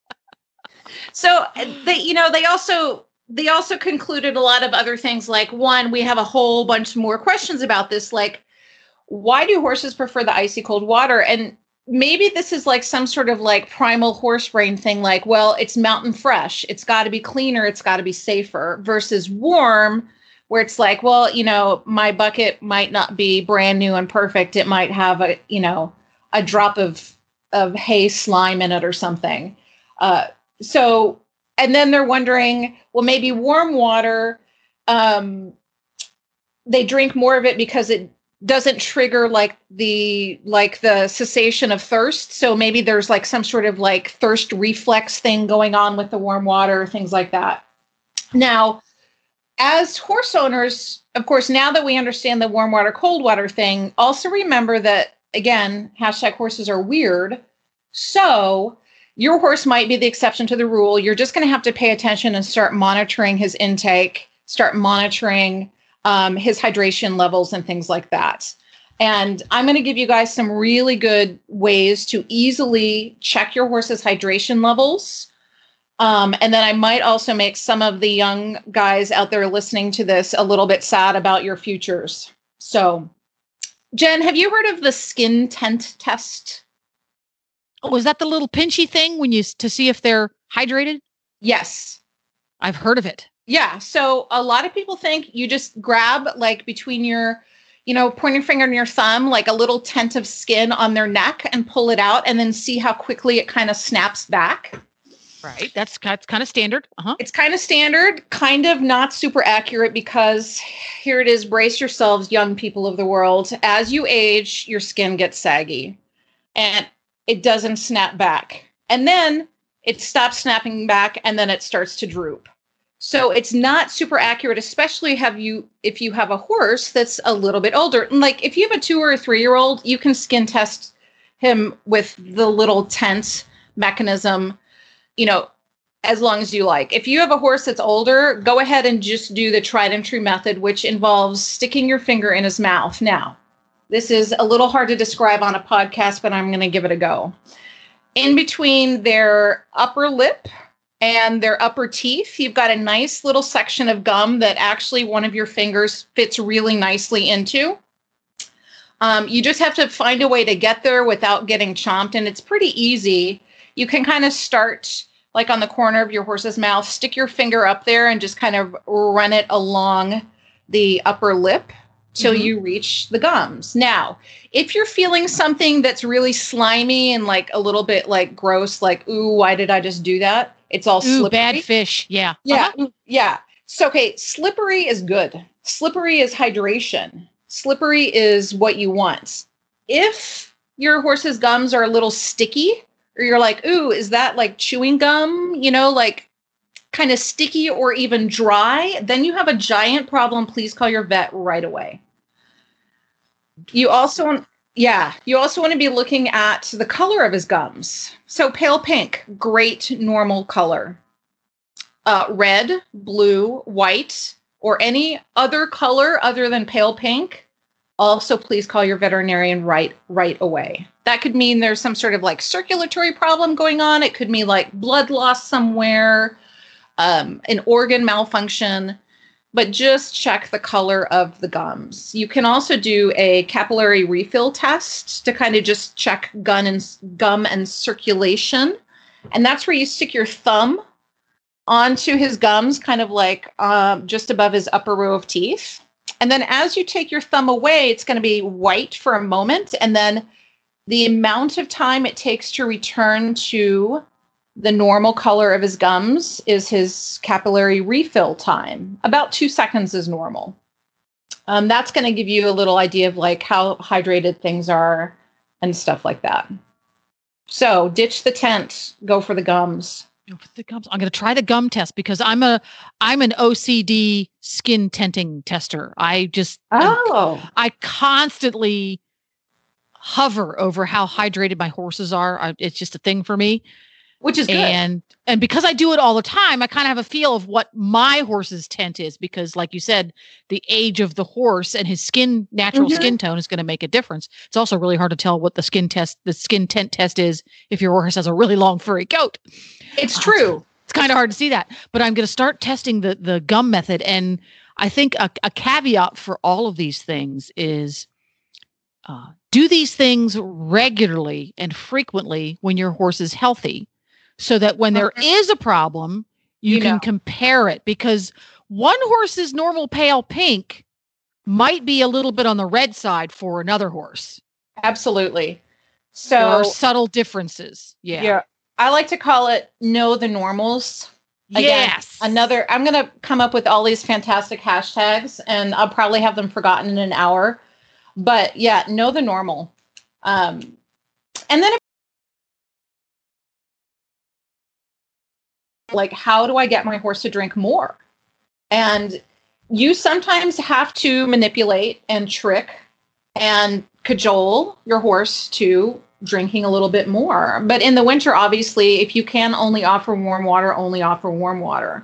So they, you know, they also they also concluded a lot of other things. Like, one, we have a whole bunch more questions about this. Like, why do horses prefer the icy cold water? And maybe this is like some sort of like primal horse brain thing. Like, well, it's mountain fresh. It's got to be cleaner. It's got to be safer. Versus warm, where it's like, well, you know, my bucket might not be brand new and perfect. It might have a, you know, a drop of of hay slime in it or something. Uh, so, and then they're wondering, well, maybe warm water, um, they drink more of it because it doesn't trigger like the like the cessation of thirst. So maybe there's like some sort of like thirst reflex thing going on with the warm water, things like that. Now, as horse owners, of course, now that we understand the warm water, cold water thing, also remember that, again, hashtag horses are weird. So your horse might be the exception to the rule. You're just going to have to pay attention and start monitoring his intake, start monitoring um, his hydration levels and things like that. And I'm going to give you guys some really good ways to easily check your horse's hydration levels. Um, and then I might also make some of the young guys out there listening to this a little bit sad about your futures. So, Jen, have you heard of the skin tent test? Oh, is that the little pinchy thing when you to see if they're hydrated? Yes. I've heard of it. Yeah. So a lot of people think you just grab like between your, you know, pointer finger and your thumb, like a little tent of skin on their neck and pull it out and then see how quickly it kind of snaps back. Right. That's, that's kind of standard. Uh-huh. It's kind of standard, kind of not super accurate because here it is. Brace yourselves, young people of the world. As you age, your skin gets saggy and it doesn't snap back. And then it stops snapping back and then it starts to droop. So it's not super accurate, especially have you if you have a horse that's a little bit older. And like if you have a two or a three-year-old, you can skin test him with the little tent mechanism, you know, as long as you like. If you have a horse that's older, go ahead and just do the tried and true method, which involves sticking your finger in his mouth. Now, this is a little hard to describe on a podcast, but I'm going to give it a go. In between their upper lip and their upper teeth, you've got a nice little section of gum that actually one of your fingers fits really nicely into. Um, you just have to find a way to get there without getting chomped, and it's pretty easy. You can kind of start like on the corner of your horse's mouth, stick your finger up there and just kind of run it along the upper lip till mm-hmm. you reach the gums. Now, if you're feeling something that's really slimy and like a little bit like gross, like, ooh, why did I just do that? It's all ooh, slippery. Bad fish. Yeah. Yeah. Uh-huh. Yeah. So, okay, slippery is good. Slippery is hydration. Slippery is what you want. If your horse's gums are a little sticky, or you're like, ooh, is that like chewing gum, you know, like kind of sticky or even dry, then you have a giant problem. Please call your vet right away. You also want, yeah, you also want to be looking at the color of his gums. So pale pink, great normal color. Uh, red, blue, white, or any other color other than pale pink, also please call your veterinarian right right away. That could mean there's some sort of like circulatory problem going on. It could mean like blood loss somewhere, um, an organ malfunction, but just check the color of the gums. You can also do a capillary refill test to kind of just check gun and gum and circulation. And that's where you stick your thumb onto his gums, kind of like um, just above his upper row of teeth. And then as you take your thumb away, it's going to be white for a moment. And then the amount of time it takes to return to the normal color of his gums is his capillary refill time. About two seconds is normal. Um, that's going to give you a little idea of like how hydrated things are and stuff like that. So ditch the tent, go for the gums. Go for the gums. I'm going to try the gum test because I'm a I'm an O C D skin tenting tester. I just oh I'm, I constantly hover over how hydrated my horses are. I, it's just a thing for me. Which is good. And and because I do it all the time, I kind of have a feel of what my horse's tent is because, like you said, the age of the horse and his skin, natural mm-hmm. skin tone is going to make a difference. It's also really hard to tell what the skin test, the skin tent test is if your horse has a really long furry coat. It's uh, true. It's, it's kind of hard to see that. But I'm going to start testing the the gum method. And I think a, a caveat for all of these things is uh, do these things regularly and frequently when your horse is healthy. So that when there is a problem, you, you can know. compare it because one horse's normal pale pink might be a little bit on the red side for another horse. Absolutely. So there are subtle differences. Yeah. Yeah. I like to call it know the normals. Again, yes. Another, I'm going to come up with all these fantastic hashtags and I'll probably have them forgotten in an hour. But yeah, know the normal. Um, and then if like, how do I get my horse to drink more? And you sometimes have to manipulate and trick and cajole your horse to drinking a little bit more. But in the winter, obviously, if you can only offer warm water, only offer warm water.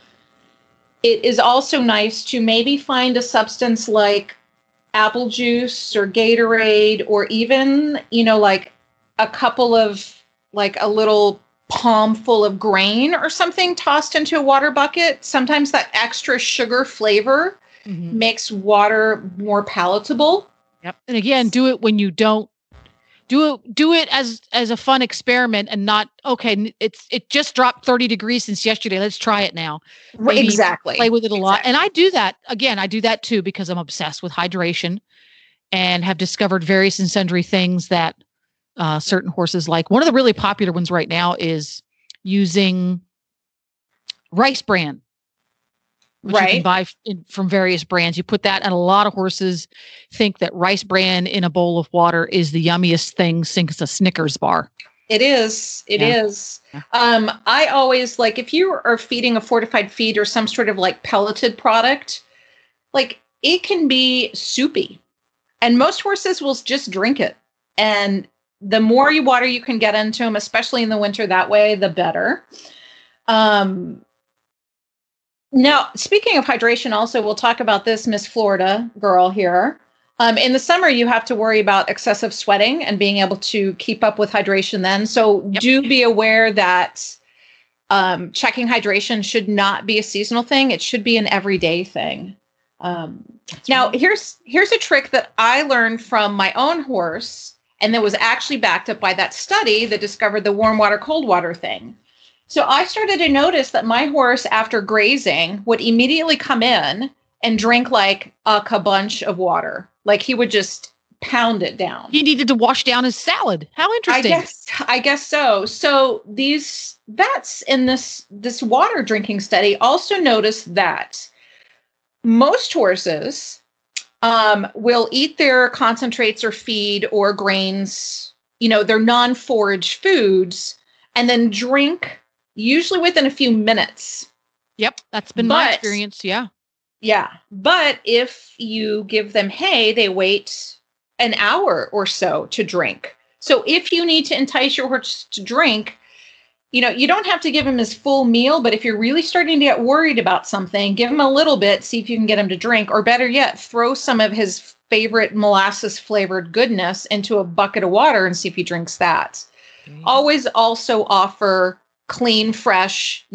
It is also nice to maybe find a substance like apple juice or Gatorade, or even, you know, like a couple of, like a little palm full of grain or something tossed into a water bucket. Sometimes that extra sugar flavor mm-hmm. makes water more palatable. Yep. And again, do it when you don't do it, do it as, as a fun experiment and not, okay, it's, it just dropped thirty degrees since yesterday. Let's try it now. Maybe exactly. Play with it a exactly. lot. And I do that again. I do that too, because I'm obsessed with hydration and have discovered various and sundry things that uh, certain horses like. One of the really popular ones right now is using Rice Bran, which right. you can buy f- in, from various brands. You put that, and a lot of horses think that Rice Bran in a bowl of water is the yummiest thing since a Snickers bar. It is. It yeah. is. Yeah. Um, I always, like, if you are feeding a fortified feed or some sort of like pelleted product, like it can be soupy, and most horses will just drink it. And the more you water you can get into them, especially in the winter, that way, the better. Um, Now, speaking of hydration, also, we'll talk about this Miss Florida girl here. Um, in the summer, you have to worry about excessive sweating and being able to keep up with hydration then. So yep. do be aware that um, checking hydration should not be a seasonal thing. It should be an everyday thing. Um, now, right. here's here's a trick that I learned from my own horse, and that was actually backed up by that study that discovered the warm water, cold water thing. So I started to notice that my horse, after grazing, would immediately come in and drink like a bunch of water. Like he would just pound it down. He needed to wash down his salad. How interesting. I guess, I guess so. So these vets in this, this water drinking study also noticed that most horses um, will eat their concentrates or feed or grains, you know, their non-forage foods, and then drink usually within a few minutes. Yep, that's been but, my experience, yeah. Yeah, but if you give them hay, they wait an hour or so to drink. So if you need to entice your horse to drink, you know, you don't have to give him his full meal, but if you're really starting to get worried about something, give him a little bit, see if you can get him to drink, or better yet, throw some of his favorite molasses flavored goodness into a bucket of water and see if he drinks that. Mm-hmm. Always also offer clean, fresh,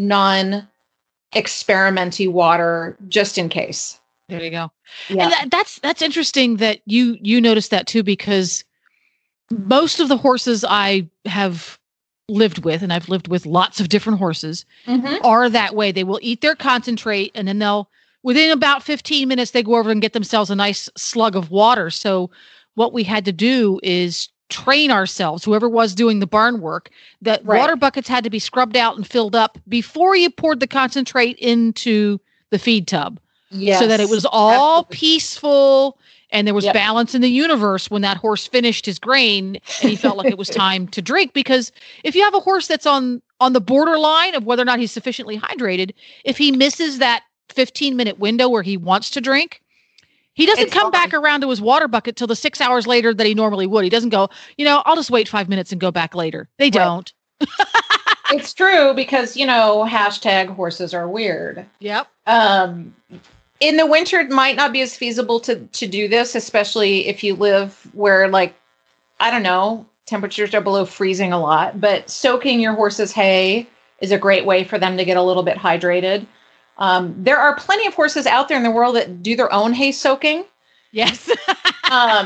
non-experimenty water just in case. There you go. Yeah. And that, that's that's interesting that you you noticed that too, because most of the horses I have lived with, and I've lived with lots of different horses, mm-hmm. are that way. They will eat their concentrate, and then they'll, within about fifteen minutes, they go over and get themselves a nice slug of water. So what we had to do is train ourselves, whoever was doing the barn work, that right. water buckets had to be scrubbed out and filled up before you poured the concentrate into the feed tub. Yes, so that it was all absolutely. Peaceful and there was yep. balance in the universe when that horse finished his grain and he felt like it was time to drink. Because if you have a horse that's on, on the borderline of whether or not he's sufficiently hydrated, if he misses that fifteen minute window where he wants to drink, he doesn't it's come fine. back around to his water bucket till the six hours later that he normally would. He doesn't go, you know, I'll just wait five minutes and go back later. They right. don't. It's true because, you know, hashtag horses are weird. Yep. Um, in the winter, it might not be as feasible to, to do this, especially if you live where, like, I don't know, temperatures are below freezing a lot, but soaking your horse's hay is a great way for them to get a little bit hydrated. Um, there are plenty of horses out there in the world that do their own hay soaking. Yes. um,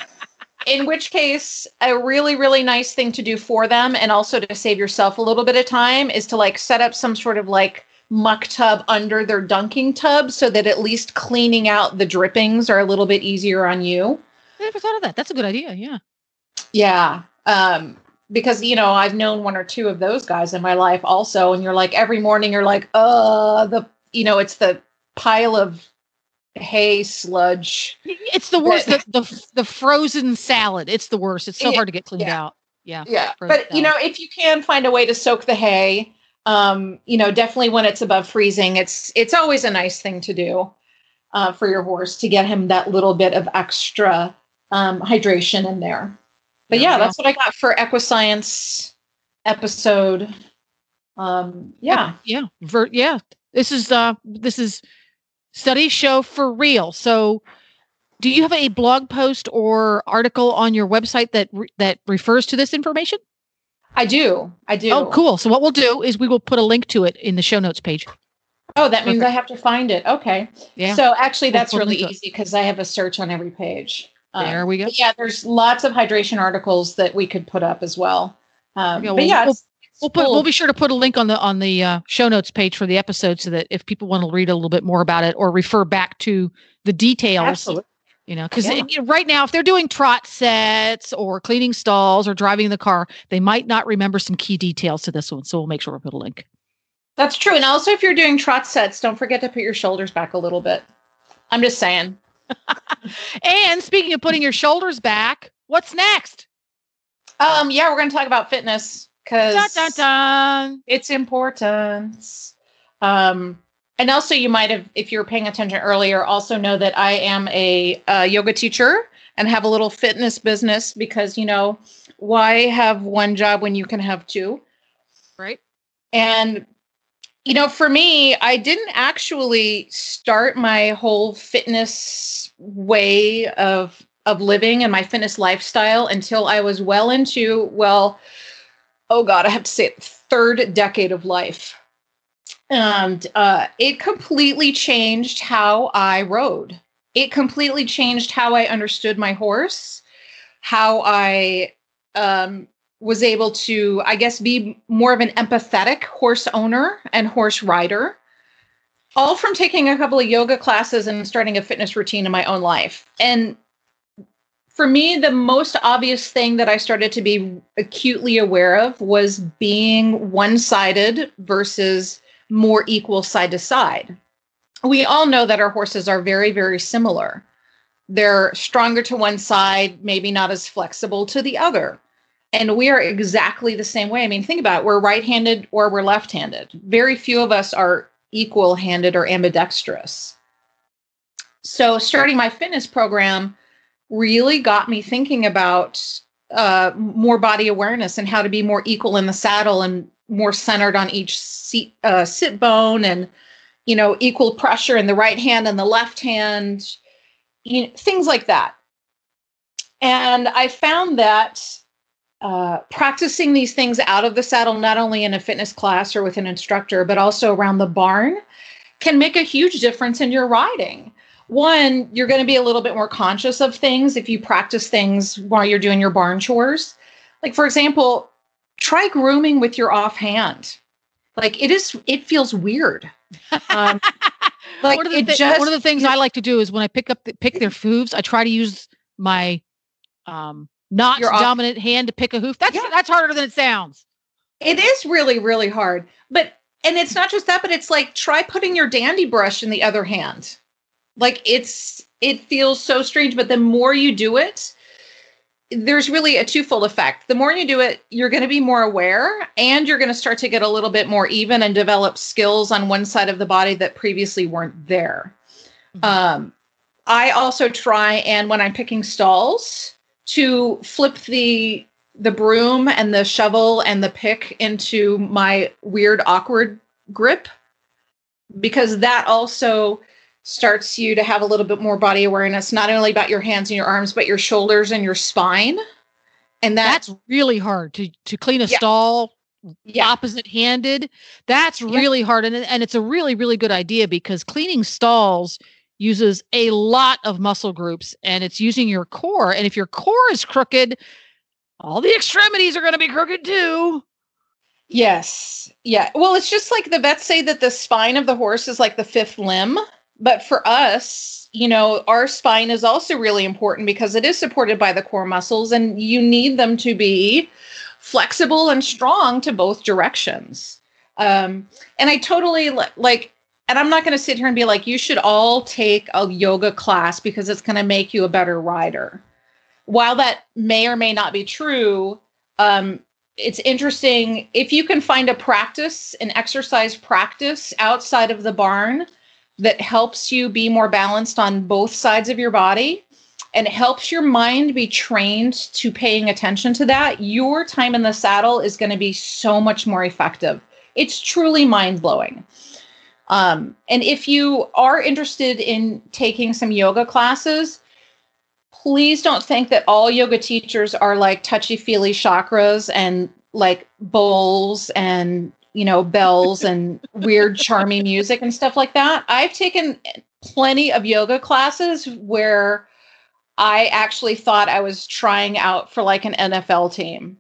in which case, a really, really nice thing to do for them, and also to save yourself a little bit of time, is to like set up some sort of like muck tub under their dunking tub so that at least cleaning out the drippings are a little bit easier on you. I never thought of that. That's a good idea. Yeah. Yeah. Um, because, you know, I've known one or two of those guys in my life also. And you're like, every morning you're like, uh, the, you know, it's the pile of hay sludge. It's the worst. That, the, the the frozen salad. It's the worst. It's so yeah, hard to get cleaned yeah. out. Yeah. Yeah. But, salad. You know, if you can find a way to soak the hay, um, you know, definitely when it's above freezing, it's, it's always a nice thing to do uh, for your horse to get him that little bit of extra um, hydration in there. But There yeah, we go. that's what I got for Equiscience episode. Um, yeah. Yeah. Ver- yeah. This is uh this is studies show for real. So do you have a blog post or article on your website that re- that refers to this information? I do. I do. Oh, cool. So what we'll do is we will put a link to it in the show notes page. Oh, that means Perfect. I have to find it. Okay. Yeah. So actually, We'll that's put a really link to it. easy because I have a search on every page. Um, There we go. but yeah, there's lots of hydration articles that we could put up as well. Um, Yeah, but we'll- yeah, we'll- it's, it's We'll put full we'll of- be sure to put a link on the on the uh, show notes page for the episode so that if people want to read a little bit more about it or refer back to the details, Absolutely. you know, because Yeah. right now if they're doing trot sets or cleaning stalls or driving the car, they might not remember some key details to this one. So we'll make sure we put a link. That's true. And also, if you're doing trot sets, don't forget to put your shoulders back a little bit. I'm just saying. And speaking of putting your shoulders back, what's next? Um, yeah, we're going to talk about fitness because Dun, dun, dun. it's important. Um, and also, you might have, if you were paying attention earlier, also know that I am a, uh yoga teacher and have a little fitness business because, you know, why have one job when you can have two? Right. And, you know, for me, I didn't actually start my whole fitness way of of living and my fitness lifestyle until I was well into, well, oh God, I have to say it, third decade of life. And uh, it completely changed how I rode. It completely changed how I understood my horse, how I um, was able to, I guess, be more of an empathetic horse owner and horse rider, all from taking a couple of yoga classes and starting a fitness routine in my own life. And for me, the most obvious thing that I started to be acutely aware of was being one-sided versus more equal side to side. We all know that our horses are very, very similar. They're stronger to one side, maybe not as flexible to the other. And we are exactly the same way. I mean, think about it. We're right-handed or we're left-handed. Very few of us are equal-handed or ambidextrous. So starting my fitness program really got me thinking about uh, more body awareness and how to be more equal in the saddle and more centered on each seat, uh, sit bone and, you know, equal pressure in the right hand and the left hand, you know, things like that. And I found that uh, practicing these things out of the saddle, not only in a fitness class or with an instructor, but also around the barn, can make a huge difference in your riding. One, you're going to be a little bit more conscious of things if you practice things while you're doing your barn chores. Like, for example, try grooming with your offhand. Like, it is, it feels weird. Um, like one, of the it thi- just, one of the things I like to do is when I pick up the, pick their hooves, I try to use my um, not Your off- dominant hand to pick a hoof. That's Yeah. that's harder than it sounds. it is really, really hard. But, and it's not just that, but it's like, try putting your dandy brush in the other hand. Like it's, it feels so strange, but the more you do it, there's really a twofold effect. The more you do it, you're going to be more aware and you're going to start to get a little bit more even and develop skills on one side of the body that previously weren't there. Mm-hmm. Um, I also try, and when I'm picking stalls, to flip the the broom and the shovel and the pick into my weird, awkward grip, because that also starts you to have a little bit more body awareness, not only about your hands and your arms, but your shoulders and your spine. And that, That's really hard to to clean a Yeah. stall yeah, opposite handed. That's Yeah. really hard. And, and it's a really, really good idea because cleaning stalls uses a lot of muscle groups and it's using your core. And if your core is crooked, all the extremities are going to be crooked too. yes. Yeah. Well, it's just like the vets say that the spine of the horse is like the fifth limb. But for us, you know, our spine is also really important because it is supported by the core muscles and you need them to be flexible and strong to both directions. Um, and I totally li- like, and I'm not going to sit here and be like, you should all take a yoga class because it's going to make you a better rider. While that may or may not be true, um, it's interesting if you can find a practice, an exercise practice outside of the barn that helps you be more balanced on both sides of your body. and it helps your mind be trained to paying attention to that, your time in the saddle is going to be so much more effective. It's truly mind-blowing. Um, and if you are interested in taking some yoga classes, please don't think that all yoga teachers are like touchy-feely chakras and like bowls and, you know, bells and weird, charming music and stuff like that. I've taken plenty of yoga classes where I actually thought I was trying out for like an N F L team.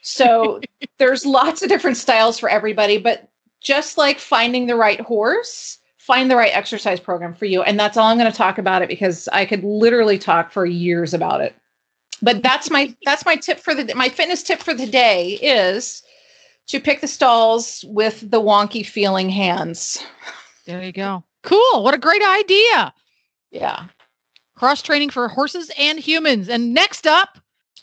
So there's lots of different styles for everybody, but just like finding the right horse, find the right exercise program for you. And that's all I'm going to talk about it, because I could literally talk for years about it. But that's my, that's my tip for the, my fitness tip for the day is to pick the stalls with the wonky feeling hands. There you go. Cool. What a great idea. Yeah. Cross training for horses and humans. And next up.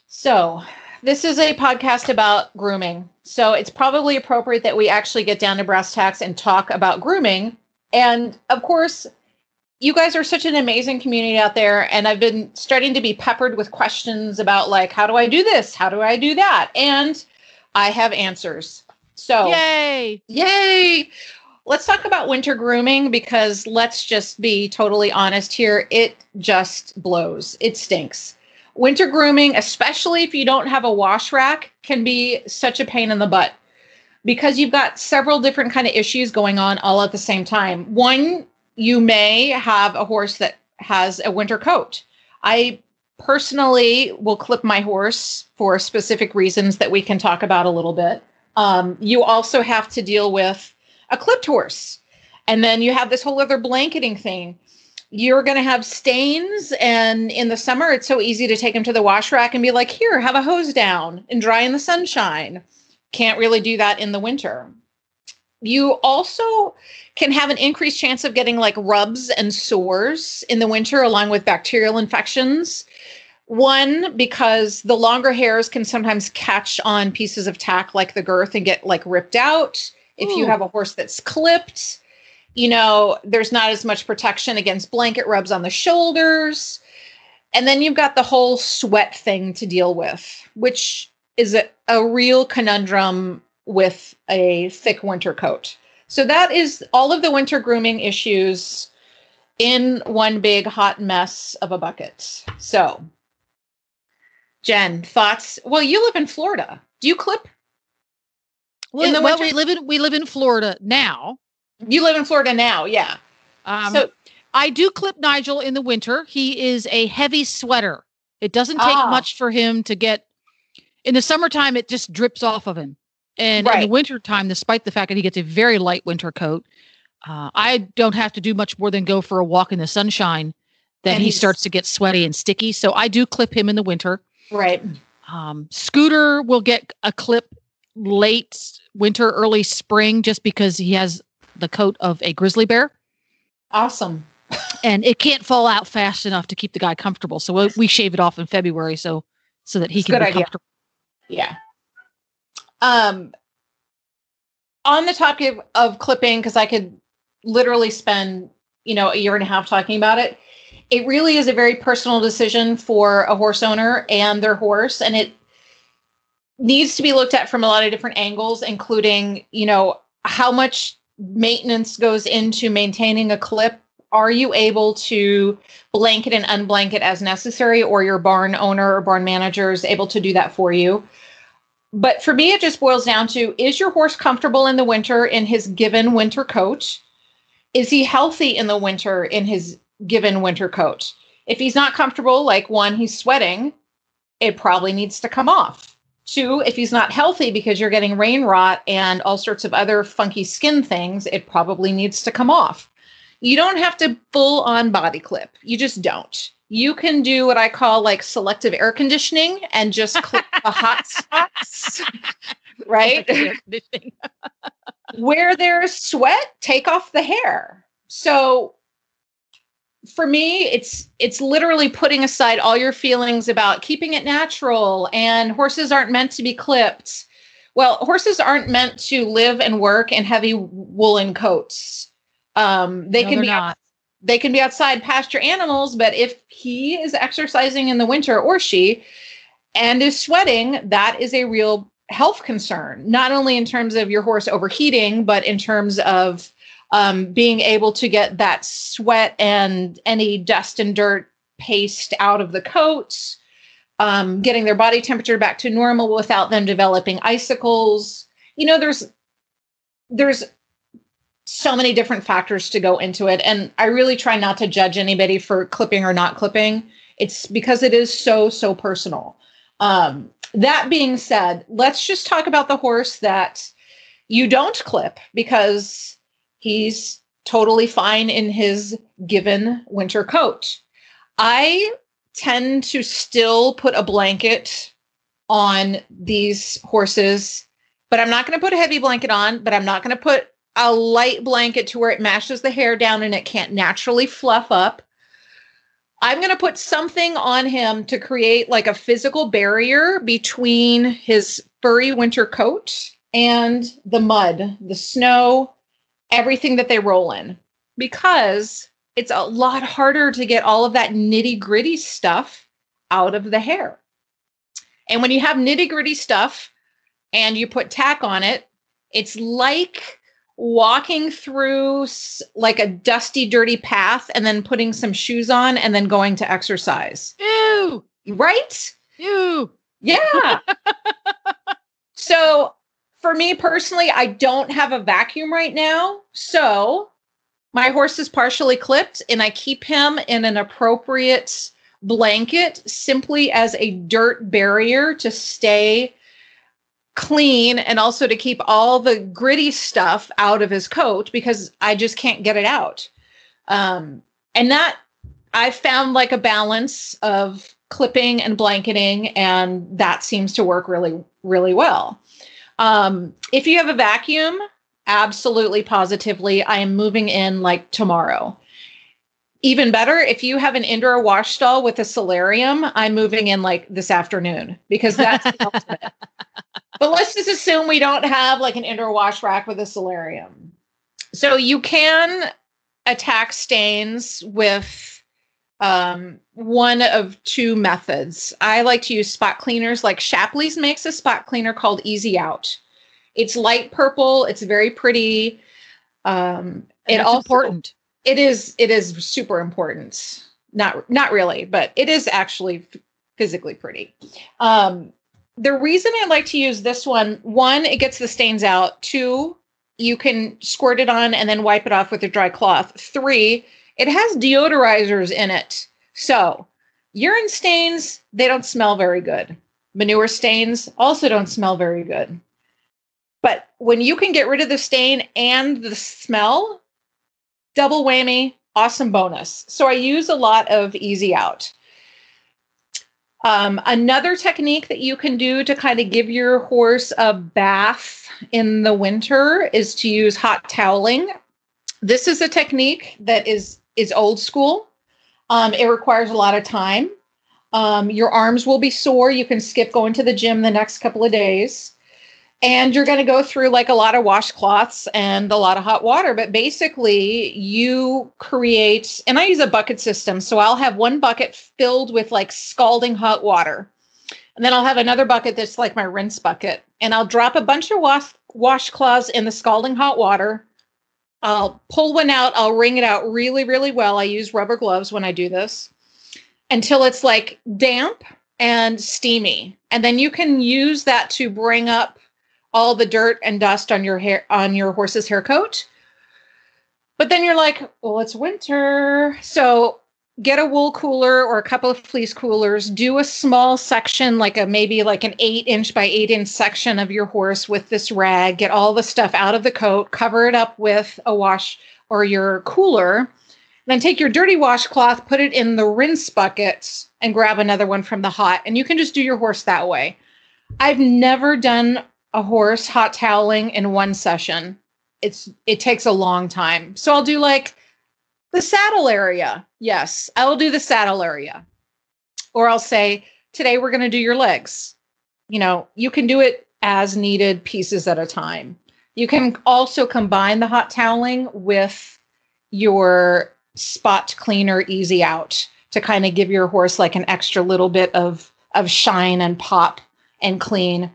So this is a podcast about grooming. So it's probably appropriate that we actually get down to brass tacks and talk about grooming. And of course, you guys are such an amazing community out there. And I've been starting to be peppered with questions about like, how do I do this? How do I do that? And I have answers. So yay. Yay. Let's talk about winter grooming, because let's just be totally honest here. It just blows. It stinks. Winter grooming, especially if you don't have a wash rack, can be such a pain in the butt, because you've got several different kind of issues going on all at the same time. One, you may have a horse that has a winter coat. I personally will clip my horse for specific reasons that we can talk about a little bit. Um, you also have to deal with a clipped horse. And then you have this whole other blanketing thing. You're going to have stains. And in the summer, it's so easy to take them to the wash rack and be like, here, have a hose down and dry in the sunshine. Can't really do that in the winter. You also can have an increased chance of getting like rubs and sores in the winter, along with bacterial infections. One, because the longer hairs can sometimes catch on pieces of tack like the girth and get like ripped out. If Ooh. You have a horse that's clipped, you know, there's not as much protection against blanket rubs on the shoulders. And then you've got the whole sweat thing to deal with, which is a, a real conundrum with a thick winter coat. So that is all of the winter grooming issues in one big hot mess of a bucket. So, Jen, thoughts? Well, you live in Florida. Do you clip? Well, in the well we live in we live in Florida now. You live in Florida now, yeah. Um, so I do clip Nigel in the winter. He is a heavy sweater. It doesn't take ah. much for him to get. In the summertime, it just drips off of him. And right. in the wintertime, despite the fact that he gets a very light winter coat, uh, I don't have to do much more than go for a walk in the sunshine that he starts to get sweaty and sticky. So I do clip him in the winter. Right. Um, Scooter will get a clip late winter, early spring, just because he has the coat of a grizzly bear. Awesome. And it can't fall out fast enough to keep the guy comfortable. So we, we shave it off in February so so that he That's can be idea. comfortable. Yeah. Um, on the topic of, of clipping, because I could literally spend, you know, a year and a half talking about it. It really is a very personal decision for a horse owner and their horse. And it needs to be looked at from a lot of different angles, including, you know, how much maintenance goes into maintaining a clip. Are you able to blanket and unblanket as necessary, or your barn owner or barn manager is able to do that for you? But for me, it just boils down to, is your horse comfortable in the winter in his given winter coat? Is he healthy in the winter in his given winter coat? If he's not comfortable, like one, he's sweating, it probably needs to come off. Two, if he's not healthy because you're getting rain rot and all sorts of other funky skin things, it probably needs to come off. You don't have to full on body clip. You just don't. You can do what I call like selective air conditioning and just clip the hot spots, right? Where there's sweat, take off the hair. So for me, it's it's literally putting aside all your feelings about keeping it natural and horses aren't meant to be clipped. Well, horses aren't meant to live and work in heavy woolen coats. Um, they no, can be not. they can be outside pasture animals, but if he is exercising in the winter or she and is sweating, that is a real health concern, not only in terms of your horse overheating, but in terms of um, being able to get that sweat and any dust and dirt paste out of the coat, um, getting their body temperature back to normal without them developing icicles. You know, there's there's so many different factors to go into it. And I really try not to judge anybody for clipping or not clipping. It's because it is so, so personal. Um, that being said, let's just talk about the horse that you don't clip because he's totally fine in his given winter coat. I tend to still put a blanket on these horses, but I'm not going to put a heavy blanket on, but I'm not going to put a light blanket to where it mashes the hair down and it can't naturally fluff up. I'm going to put something on him to create like a physical barrier between his furry winter coat and the mud, the snow, everything that they roll in, because it's a lot harder to get all of that nitty gritty stuff out of the hair. And when you have nitty gritty stuff and you put tack on it, it's like walking through like a dusty, dirty path and then putting some shoes on and then going to exercise. Ew. Right? Ew. Yeah. So for me personally, I don't have a vacuum right now. So my horse is partially clipped and I keep him in an appropriate blanket simply as a dirt barrier to stay clean and also to keep all the gritty stuff out of his coat because I just can't get it out. Um, and that I found like a balance of clipping and blanketing, and that seems to work really, really well. Um, if you have a vacuum, absolutely, positively, I am moving in like tomorrow. Even better, if you have an indoor wash stall with a solarium, I'm moving in like this afternoon because that's the ultimate. But let's just assume we don't have like an indoor wash rack with a solarium. So you can attack stains with um, one of two methods. I like to use spot cleaners. Like Shapley's makes a spot cleaner called Easy Out. It's light purple. It's very pretty. Um, it also, important. It is. It is super important. Not not really, but it is actually physically pretty. Um, The reason I like to use this one, one, it gets the stains out. Two, you can squirt it on and then wipe it off with a dry cloth. Three, it has deodorizers in it. So urine stains, they don't smell very good. Manure stains also don't smell very good. But when you can get rid of the stain and the smell, double whammy, awesome bonus. So I use a lot of Easy Out. Um, another technique that you can do to kind of give your horse a bath in the winter is to use hot toweling. This is a technique that is, is old school. Um, it requires a lot of time. Um, your arms will be sore. You can skip going to the gym the next couple of days. And you're going to go through like a lot of washcloths and a lot of hot water. But basically you create, and I use a bucket system. So I'll have one bucket filled with like scalding hot water. And then I'll have another bucket that's like my rinse bucket. And I'll drop a bunch of wash washcloths in the scalding hot water. I'll pull one out. I'll wring it out really, really well. I use rubber gloves when I do this until it's like damp and steamy. And then you can use that to bring up all the dirt and dust on your hair, on your horse's hair coat. But then you're like, well, it's winter. So get a wool cooler or a couple of fleece coolers, do a small section, like a, maybe like an eight inch by eight inch section of your horse with this rag, get all the stuff out of the coat, cover it up with a wash or your cooler, then take your dirty washcloth, put it in the rinse buckets and grab another one from the hot. And you can just do your horse that way. I've never done a horse hot toweling in one session. It's, it takes a long time. So I'll do like the saddle area. Yes, I will do the saddle area. Or I'll say, today we're going to do your legs. You know, you can do it as needed, pieces at a time. You can also combine the hot toweling with your spot cleaner easy out to kind of give your horse like an extra little bit of, of shine and pop and clean.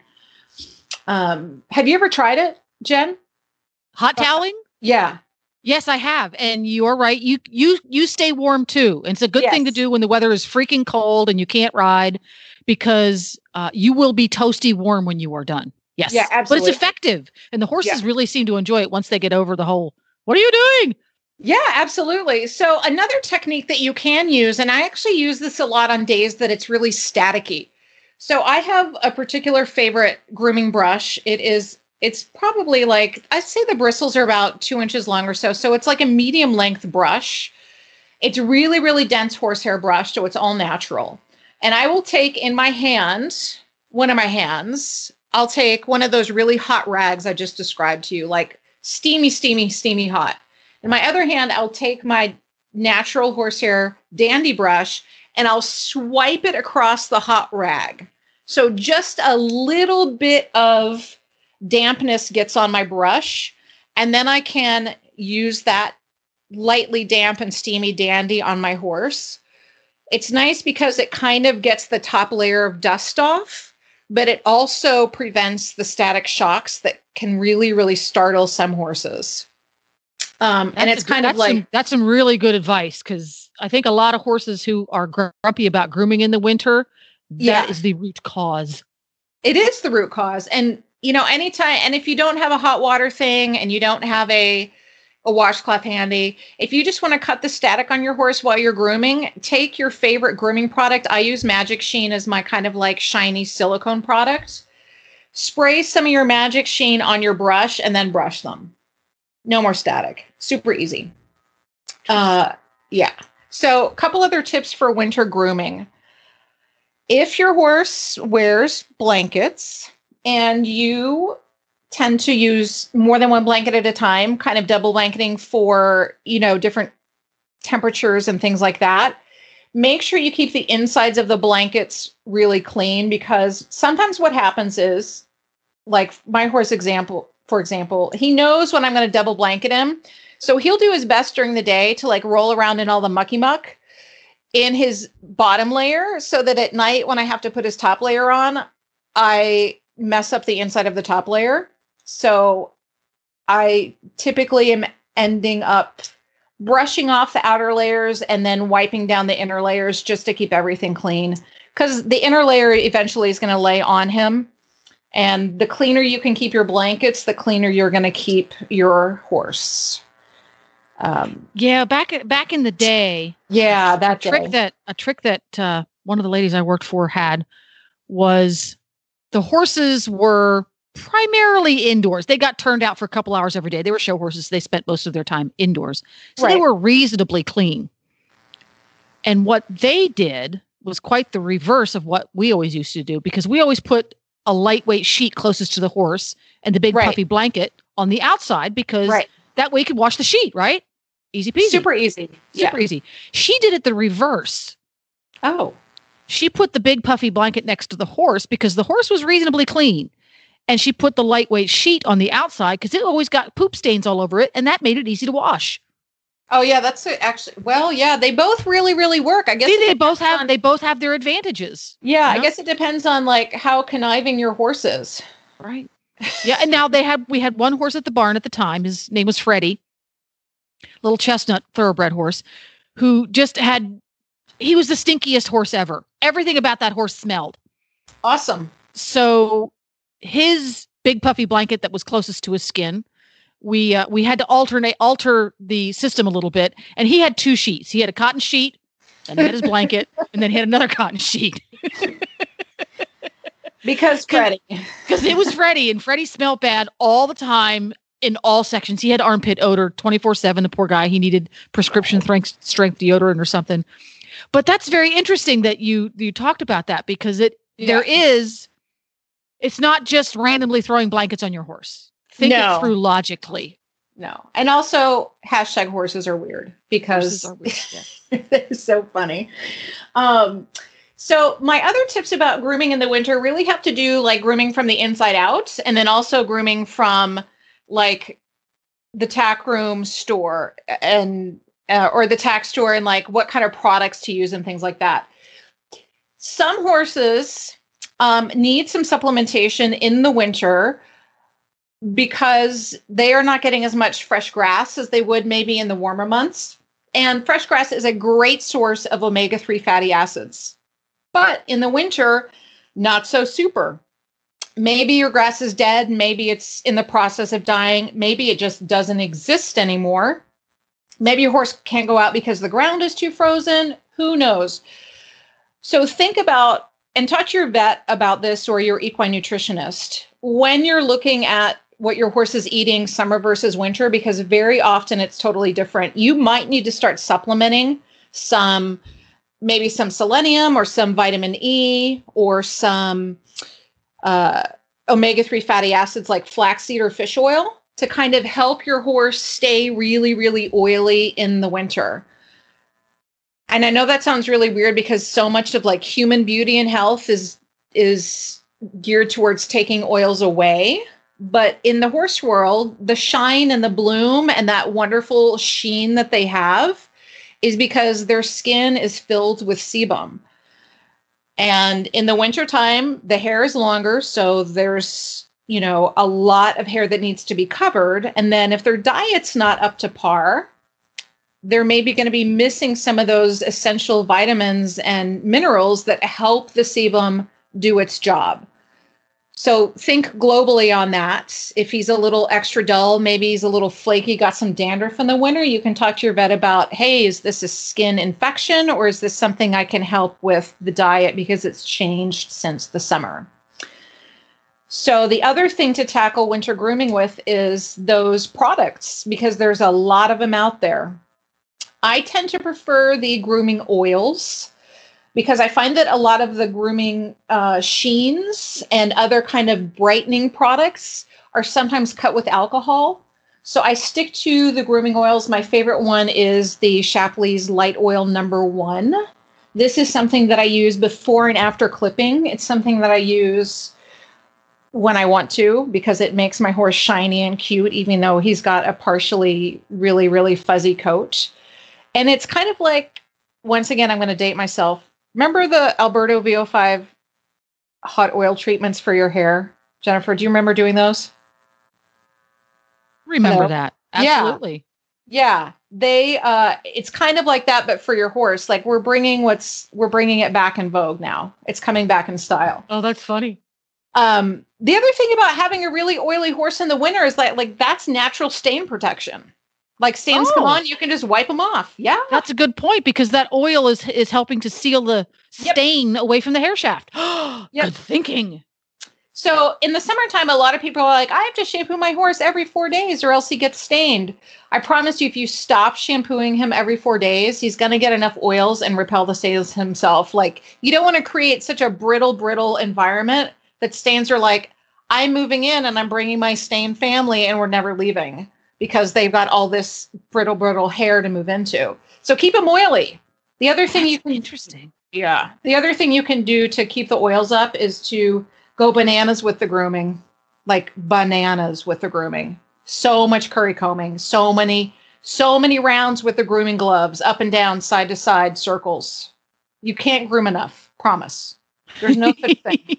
Um, have you ever tried it, Jen? Hot toweling? Yeah. Yes, I have. And you're right. You you you stay warm too. And it's a good Yes. thing to do when the weather is freaking cold and you can't ride, because uh, you will be toasty warm when you are done. Yes. Yeah, absolutely. But it's effective. And the horses Yeah. really seem to enjoy it once they get over the whole, what are you doing? Yeah, absolutely. So another technique that you can use, and I actually use this a lot on days that it's really staticky. So I have a particular favorite grooming brush. It is, it's probably like, I'd say the bristles are about two inches long or so. So it's like a medium length brush. It's really, really dense horsehair brush. So it's all natural. And I will take in my hand, one of my hands, I'll take one of those really hot rags I just described to you, like steamy, steamy, steamy hot. In my other hand, I'll take my natural horsehair dandy brush and I'll swipe it across the hot rag. So just a little bit of dampness gets on my brush, and then I can use that lightly damp and steamy dandy on my horse. It's nice because it kind of gets the top layer of dust off, but it also prevents the static shocks that can really, really startle some horses. Um, and That's it's a- kind of that's like, some, that's some really good advice, because I think a lot of horses who are grumpy about grooming in the winter, that Yeah. is the root cause. it is the root cause. And, you know, anytime, and if you don't have a hot water thing and you don't have a, a washcloth handy, if you just want to cut the static on your horse while you're grooming, take your favorite grooming product. I use Magic Sheen as my kind of like shiny silicone product. Spray some of your Magic Sheen on your brush and then brush them. No more static. Super easy. Uh, yeah. So a couple other tips for winter grooming. If your horse wears blankets and you tend to use more than one blanket at a time, kind of double blanketing for, you know, different temperatures and things like that, make sure you keep the insides of the blankets really clean, because sometimes what happens is, like my horse example, for example, he knows when I'm going to double blanket him. So he'll do his best during the day to like roll around in all the mucky muck in his bottom layer, so that at night when I have to put his top layer on, I mess up the inside of the top layer. So I typically am ending up brushing off the outer layers and then wiping down the inner layers just to keep everything clean, because the inner layer eventually is going to lay on him. And the cleaner you can keep your blankets, the cleaner you're going to keep your horse. Um, Yeah, back back in the day, yeah, that trick day. that a trick that uh, one of the ladies I worked for had was the horses were primarily indoors. They got turned out for a couple hours every day. They were show horses. They spent most of their time indoors. So they Right. were reasonably clean. And what they did was quite the reverse of what we always used to do, because we always put a lightweight sheet closest to the horse and the big Right. puffy blanket on the outside, because Right. that way you could wash the sheet, right? Easy peasy. Super easy. Super Yeah. easy. She did it the reverse. Oh, She put the big puffy blanket next to the horse because the horse was reasonably clean. And she put the lightweight sheet on the outside because it always got poop stains all over it. And that made it easy to wash. oh yeah. That's it, actually. Well, yeah, they both really, really work. I guess See, it they both depends have on- they both have their advantages. Yeah, you I know? guess it depends on like how conniving your horse is. Right. Yeah. And now they had we had one horse at the barn at the time. His name was Freddie. Little chestnut thoroughbred horse who just had he was the stinkiest horse ever. Everything about that horse smelled. Awesome. So his big puffy blanket that was closest to his skin, we uh, we had to alternate alter the system a little bit, and he had two sheets. He had a cotton sheet, and he had his blanket, and then he had another cotton sheet Because Freddie. because it was Freddie, and Freddie smelled bad all the time in all sections. He had armpit odor twenty-four seven. The poor guy, he needed prescription strength strength deodorant or something. But that's very interesting that you you talked about that, because it there is. It's not just randomly throwing blankets on your horse. Think No. it through logically. No. And also hashtag horses are weird because Horses are weird, yeah. they're so funny. Um, so my other tips about grooming in the winter really have to do like grooming from the inside out, and then also grooming from like the tack room store and uh, or the tack store and like what kind of products to use and things like that. Some horses um, need some supplementation in the winter because they are not getting as much fresh grass as they would maybe in the warmer months. And fresh grass is a great source of omega three fatty acids. But in the winter, not so super. Maybe your grass is dead. Maybe it's in the process of dying. Maybe it just doesn't exist anymore. Maybe your horse can't go out because the ground is too frozen. Who knows? So think about and talk to your vet about this or your equine nutritionist when you're looking at what your horse is eating summer versus winter, because very often it's totally different. You might need to start supplementing some, maybe some selenium or some vitamin E or some uh, omega three fatty acids like flaxseed or fish oil to kind of help your horse stay really, really oily in the winter. And I know that sounds really weird because so much of like human beauty and health is is geared towards taking oils away. But in the horse world, the shine and the bloom and that wonderful sheen that they have is because their skin is filled with sebum. And in the wintertime, the hair is longer. So there's, you know, a lot of hair that needs to be covered. And then if their diet's not up to par, they're maybe going to be missing some of those essential vitamins and minerals that help the sebum do its job. So think globally on that. If he's a little extra dull, maybe he's a little flaky, got some dandruff in the winter, you can talk to your vet about, hey, is this a skin infection or is this something I can help with the diet because it's changed since the summer? So the other thing to tackle winter grooming with is those products because there's a lot of them out there. I tend to prefer the grooming oils because I find that a lot of the grooming uh, sheens and other kind of brightening products are sometimes cut with alcohol. So I stick to the grooming oils. My favorite one is the Shapley's Light Oil Number One. This is something that I use before and after clipping. It's something that I use when I want to because it makes my horse shiny and cute, even though he's got a partially really, really fuzzy coat. And it's kind of like, once again, I'm going to date myself. Remember the Alberto V O five hot oil treatments for your hair? Jennifer, do you remember doing those? Remember Hello? that. Absolutely. Yeah. yeah. They, uh, it's kind of like that, but for your horse. Like we're bringing what's, we're bringing it back in vogue now. It's coming back in style. Oh, that's funny. Um, the other thing about having a really oily horse in the winter is that, like, that's natural stain protection. Like stains Oh. come on, you can just wipe them off. Yeah. That's a good point because that oil is is helping to seal the Yep. stain away from the hair shaft. Yep. Good thinking. So in the summertime, a lot of people are like, I have to shampoo my horse every four days or else he gets stained. I promise you, if you stop shampooing him every four days, he's going to get enough oils and repel the stains himself. Like you don't want to create such a brittle, brittle environment that stains are like, I'm moving in and I'm bringing my stained family and we're never leaving because they've got all this brittle, brittle hair to move into. So keep them oily. The other thing That's you can interesting. Yeah. The other thing you can do to keep the oils up is to go bananas with the grooming, like bananas with the grooming. So much curry combing, so many, so many rounds with the grooming gloves, up and down, side to side, circles. You can't groom enough. Promise. There's no such thing.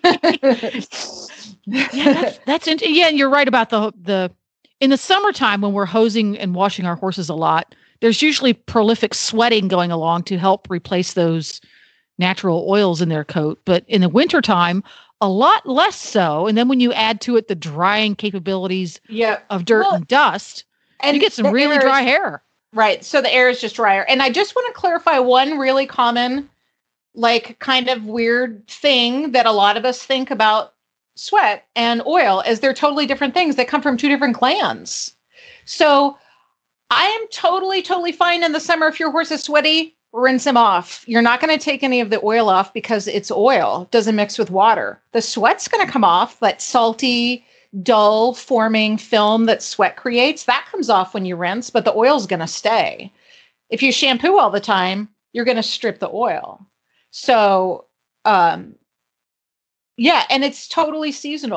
Yeah, that's, that's int- yeah, and you're right about the the in the summertime when we're hosing and washing our horses a lot. There's usually prolific sweating going along to help replace those natural oils in their coat. But in the wintertime, a lot less so. And then when you add to it the drying capabilities Yeah. of dirt Well, and dust, and you get some the really air is- dry hair. Right. So the air is just drier. And I just want to clarify one really common, like kind of weird thing that a lot of us think about sweat and oil is they're totally different things that come from two different glands. So I am totally, totally fine in the summer. If your horse is sweaty, rinse him off. You're not going to take any of the oil off because it's oil. It doesn't mix with water. The sweat's going to come off. That salty, dull forming film that sweat creates, that comes off when you rinse, but the oil's going to stay. If you shampoo all the time, you're going to strip the oil. So, um, yeah, and it's totally seasonal.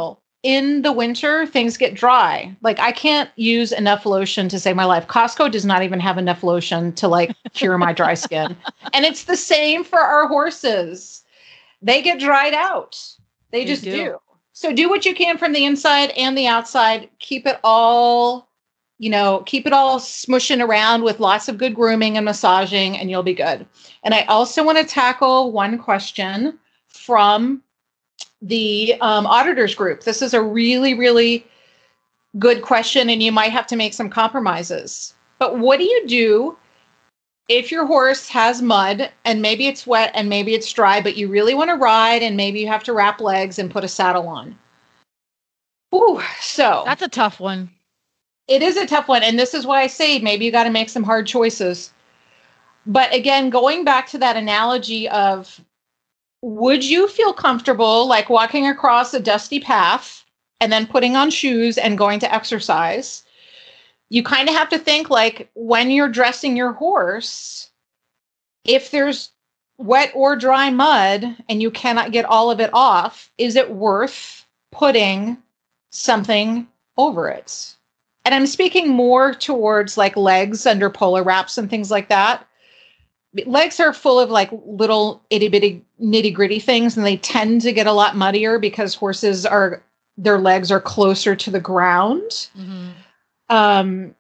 in the winter, things get dry. Like I can't use enough lotion to save my life. Costco does not even have enough lotion to like cure my dry skin. And it's the same for our horses. They get dried out. They, they just do. do. So do what you can from the inside and the outside. Keep it all, you know, keep it all smushing around with lots of good grooming and massaging, and you'll be good. And I also want to tackle one question from the um, auditors group. This is a really, really good question, and you might have to make some compromises. But what do you do if your horse has mud and maybe it's wet and maybe it's dry, but you really want to ride and maybe you have to wrap legs and put a saddle on? Ooh, so that's a tough one. It is a tough one. And this is why I say maybe you got to make some hard choices. But again, going back to that analogy of, would you feel comfortable like walking across a dusty path and then putting on shoes and going to exercise? You kind of have to think like when you're dressing your horse, if there's wet or dry mud and you cannot get all of it off, is it worth putting something over it? And I'm speaking more towards like legs under polar wraps and things like that. Legs are full of like little itty bitty nitty gritty things, and they tend to get a lot muddier because horses are, their legs are closer to the ground. Mm-hmm. Um,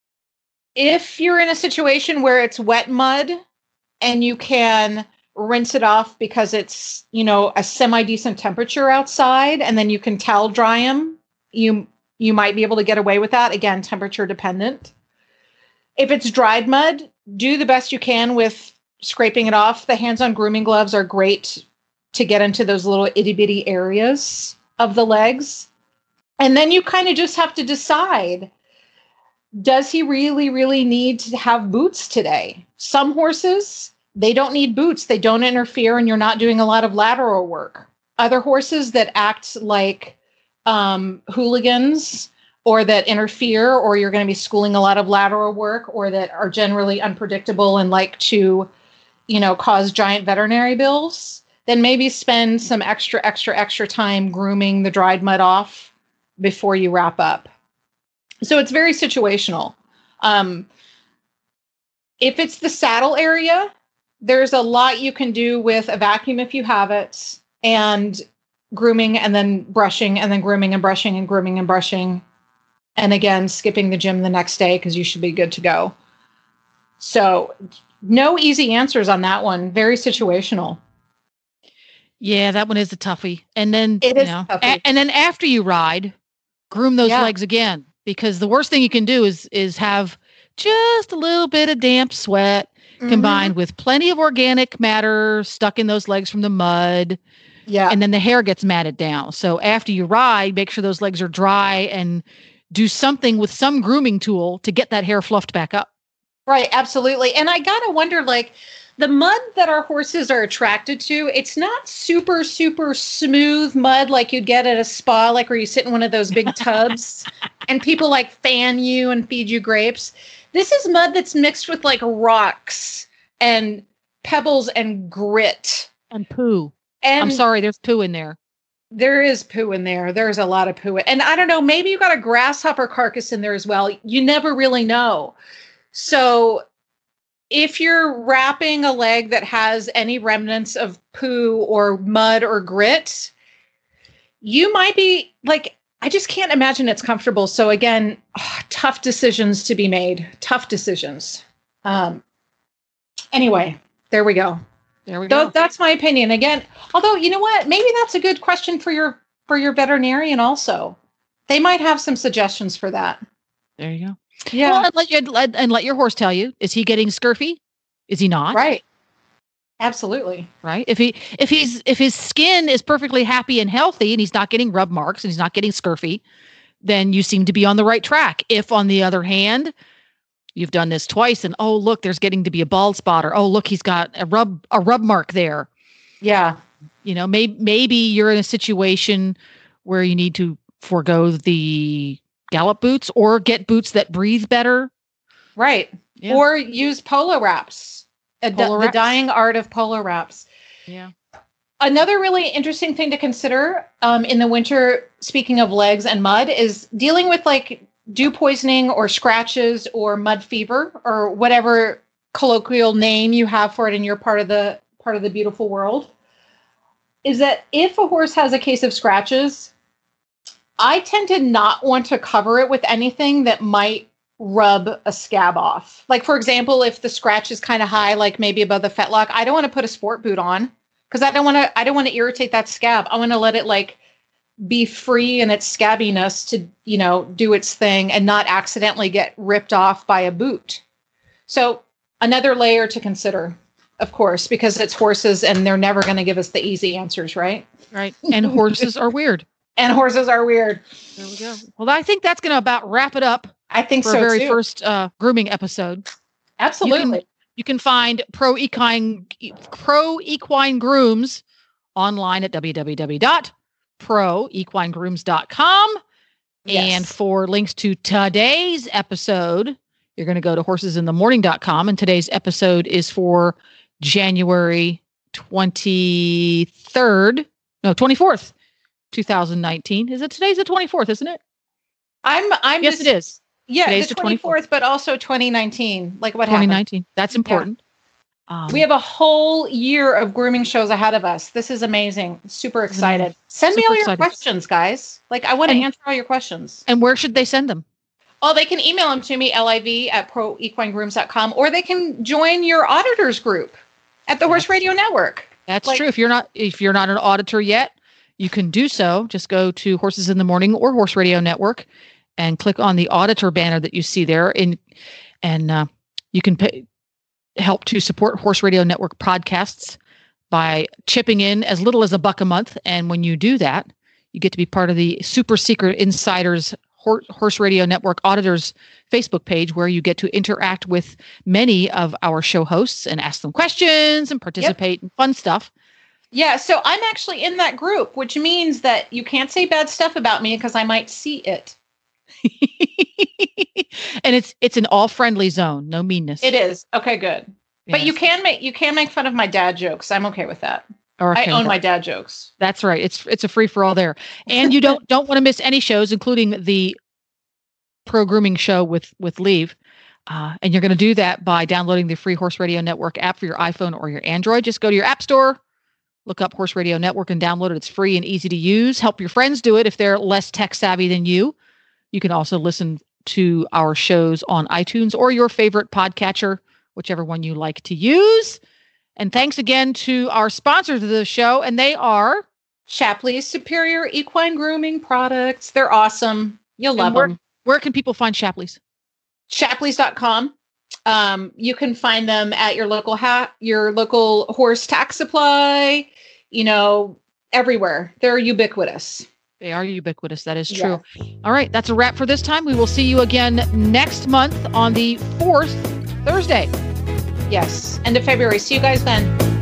if you're in a situation where it's wet mud and you can rinse it off because it's, you know, a semi decent temperature outside, and then you can towel dry them, you, you might be able to get away with that. Again, temperature dependent. If it's dried mud, do the best you can with scraping it off. The hands-on grooming gloves are great to get into those little itty-bitty areas of the legs. And then you kind of just have to decide, does he really, really need to have boots today? Some horses, they don't need boots. They don't interfere and you're not doing a lot of lateral work. Other horses that act like um, hooligans, or that interfere, or you're going to be schooling a lot of lateral work, or that are generally unpredictable and like to, you know, cause giant veterinary bills, then maybe spend some extra, extra, extra time grooming the dried mud off before you wrap up. So it's very situational. Um, if it's the saddle area, there's a lot you can do with a vacuum if you have it, and grooming and then brushing and then grooming and brushing and grooming and brushing. And again, skipping the gym the next day because you should be good to go. So no easy answers on that one. Very situational. Yeah, that one is a toughie. And then, it you is know, a toughie. A- and then after you ride, groom those yeah. legs again, because the worst thing you can do is is have just a little bit of damp sweat mm-hmm. combined with plenty of organic matter stuck in those legs from the mud. Yeah. And then the hair gets matted down. So after you ride, make sure those legs are dry and do something with some grooming tool to get that hair fluffed back up. Right. Absolutely. And I got to wonder, like, the mud that our horses are attracted to, it's not super, super smooth mud like you'd get at a spa, like where you sit in one of those big tubs and people like fan you and feed you grapes. This is mud that's mixed with like rocks and pebbles and grit. And poo. And I'm sorry, there's poo in there. There is poo in there. There's a lot of poo. And I don't know, maybe you got a grasshopper carcass in there as well. You never really know. So if you're wrapping a leg that has any remnants of poo or mud or grit, you might be like, I just can't imagine it's comfortable. So again, oh, tough decisions to be made. Tough decisions. Um, anyway, there we go. There we go. Th- that's my opinion. Again, although, you know what? Maybe that's a good question for your for your veterinarian also. They might have some suggestions for that. There you go. Yeah. Well, and let, your, let, and let your horse tell you, is he getting scurfy? Is he not? Right. Absolutely. Right. If he if he's if his skin is perfectly happy and healthy and he's not getting rub marks and he's not getting scurfy, then you seem to be on the right track. If, on the other hand, you've done this twice and, oh, look, there's getting to be a bald spot, or, oh, look, he's got a rub, a rub mark there. Yeah. You know, maybe, maybe you're in a situation where you need to forego the gallop boots or get boots that breathe better. Right. Yeah. Or use polo wraps. A polo d- wraps. The dying art of polo wraps. Yeah. Another really interesting thing to consider um, in the winter, speaking of legs and mud, is dealing with like dew poisoning or scratches or mud fever or whatever colloquial name you have for it in your part of the part of the beautiful world. Is that if a horse has a case of scratches, I tend to not want to cover it with anything that might rub a scab off. Like, for example, if the scratch is kind of high, like maybe above the fetlock, I don't want to put a sport boot on because I don't want to, I don't want to irritate that scab. I want to let it like be free in its scabbiness to, you know, do its thing and not accidentally get ripped off by a boot. So another layer to consider, of course, because it's horses and they're never going to give us the easy answers, right? Right. And horses are weird. And horses are weird. There we go. Well, I think that's going to about wrap it up. I think for so, our very too. first uh, grooming episode. Absolutely. You can, you can find Pro Equine Pro Equine Grooms online at w w w dot pro equine grooms dot com. Yes. And for links to today's episode, you're going to go to horses in the morning dot com. And today's episode is for January twenty-third, no, twenty-fourth, two thousand nineteen. Is it today's the twenty-fourth, isn't it? I'm, I'm yes, just, it is. Yeah, Today's the the twenty-fourth, but also twenty nineteen. Like what twenty happened? nineteen. That's important. Yeah. Um, we have a whole year of grooming shows ahead of us. This is amazing. Super excited. Send me Super all your excited. questions, guys. Like I want to And- answer all your questions. and where should they send them? Oh, they can email them to me, liv at pro equine grooms dot com, or they can join your auditors group at the Horse Radio Network. That's Like- true. If you're not if you're not an auditor yet, you can do so. Just go to Horses in the Morning or Horse Radio Network and click on the auditor banner that you see there. In and uh, you can pay, help to support Horse Radio Network podcasts by chipping in as little as a buck a month. And when you do that, you get to be part of the super secret insiders Hor- Horse Radio Network auditors Facebook page, where you get to interact with many of our show hosts and ask them questions and participate in fun stuff. Yeah, so I'm actually in that group, which means that you can't say bad stuff about me because I might see it. And it's it's an all friendly zone, no meanness. It is. Okay, good. But Yes. you can make you can make fun of my dad jokes. I'm okay with that. Or I okay, own that- my dad jokes. That's right. It's it's a free for all there, and you don't don't want to miss any shows, including the Pro Grooming Show with with Leave. Uh, and you're going to do that by downloading the free Horse Radio Network app for your iPhone or your Android. Just go to your app store, look up Horse Radio Network, and download it. It's free and easy to use. Help your friends do it if they're less tech savvy than you. You can also listen to our shows on iTunes or your favorite podcatcher, whichever one you like to use. And thanks again to our sponsors of the show, and they are Shapley's Superior Equine Grooming Products. They're awesome. You'll love And where, them. where can people find Shapley's? Shapleys dot com. Um, you can find them at your local ha- your local horse tax supply, you know, everywhere. They're ubiquitous. They are ubiquitous. That is true. All right. That's a wrap for this time. We will see you again next month on the fourth Thursday. Yes. End of February. See you guys then.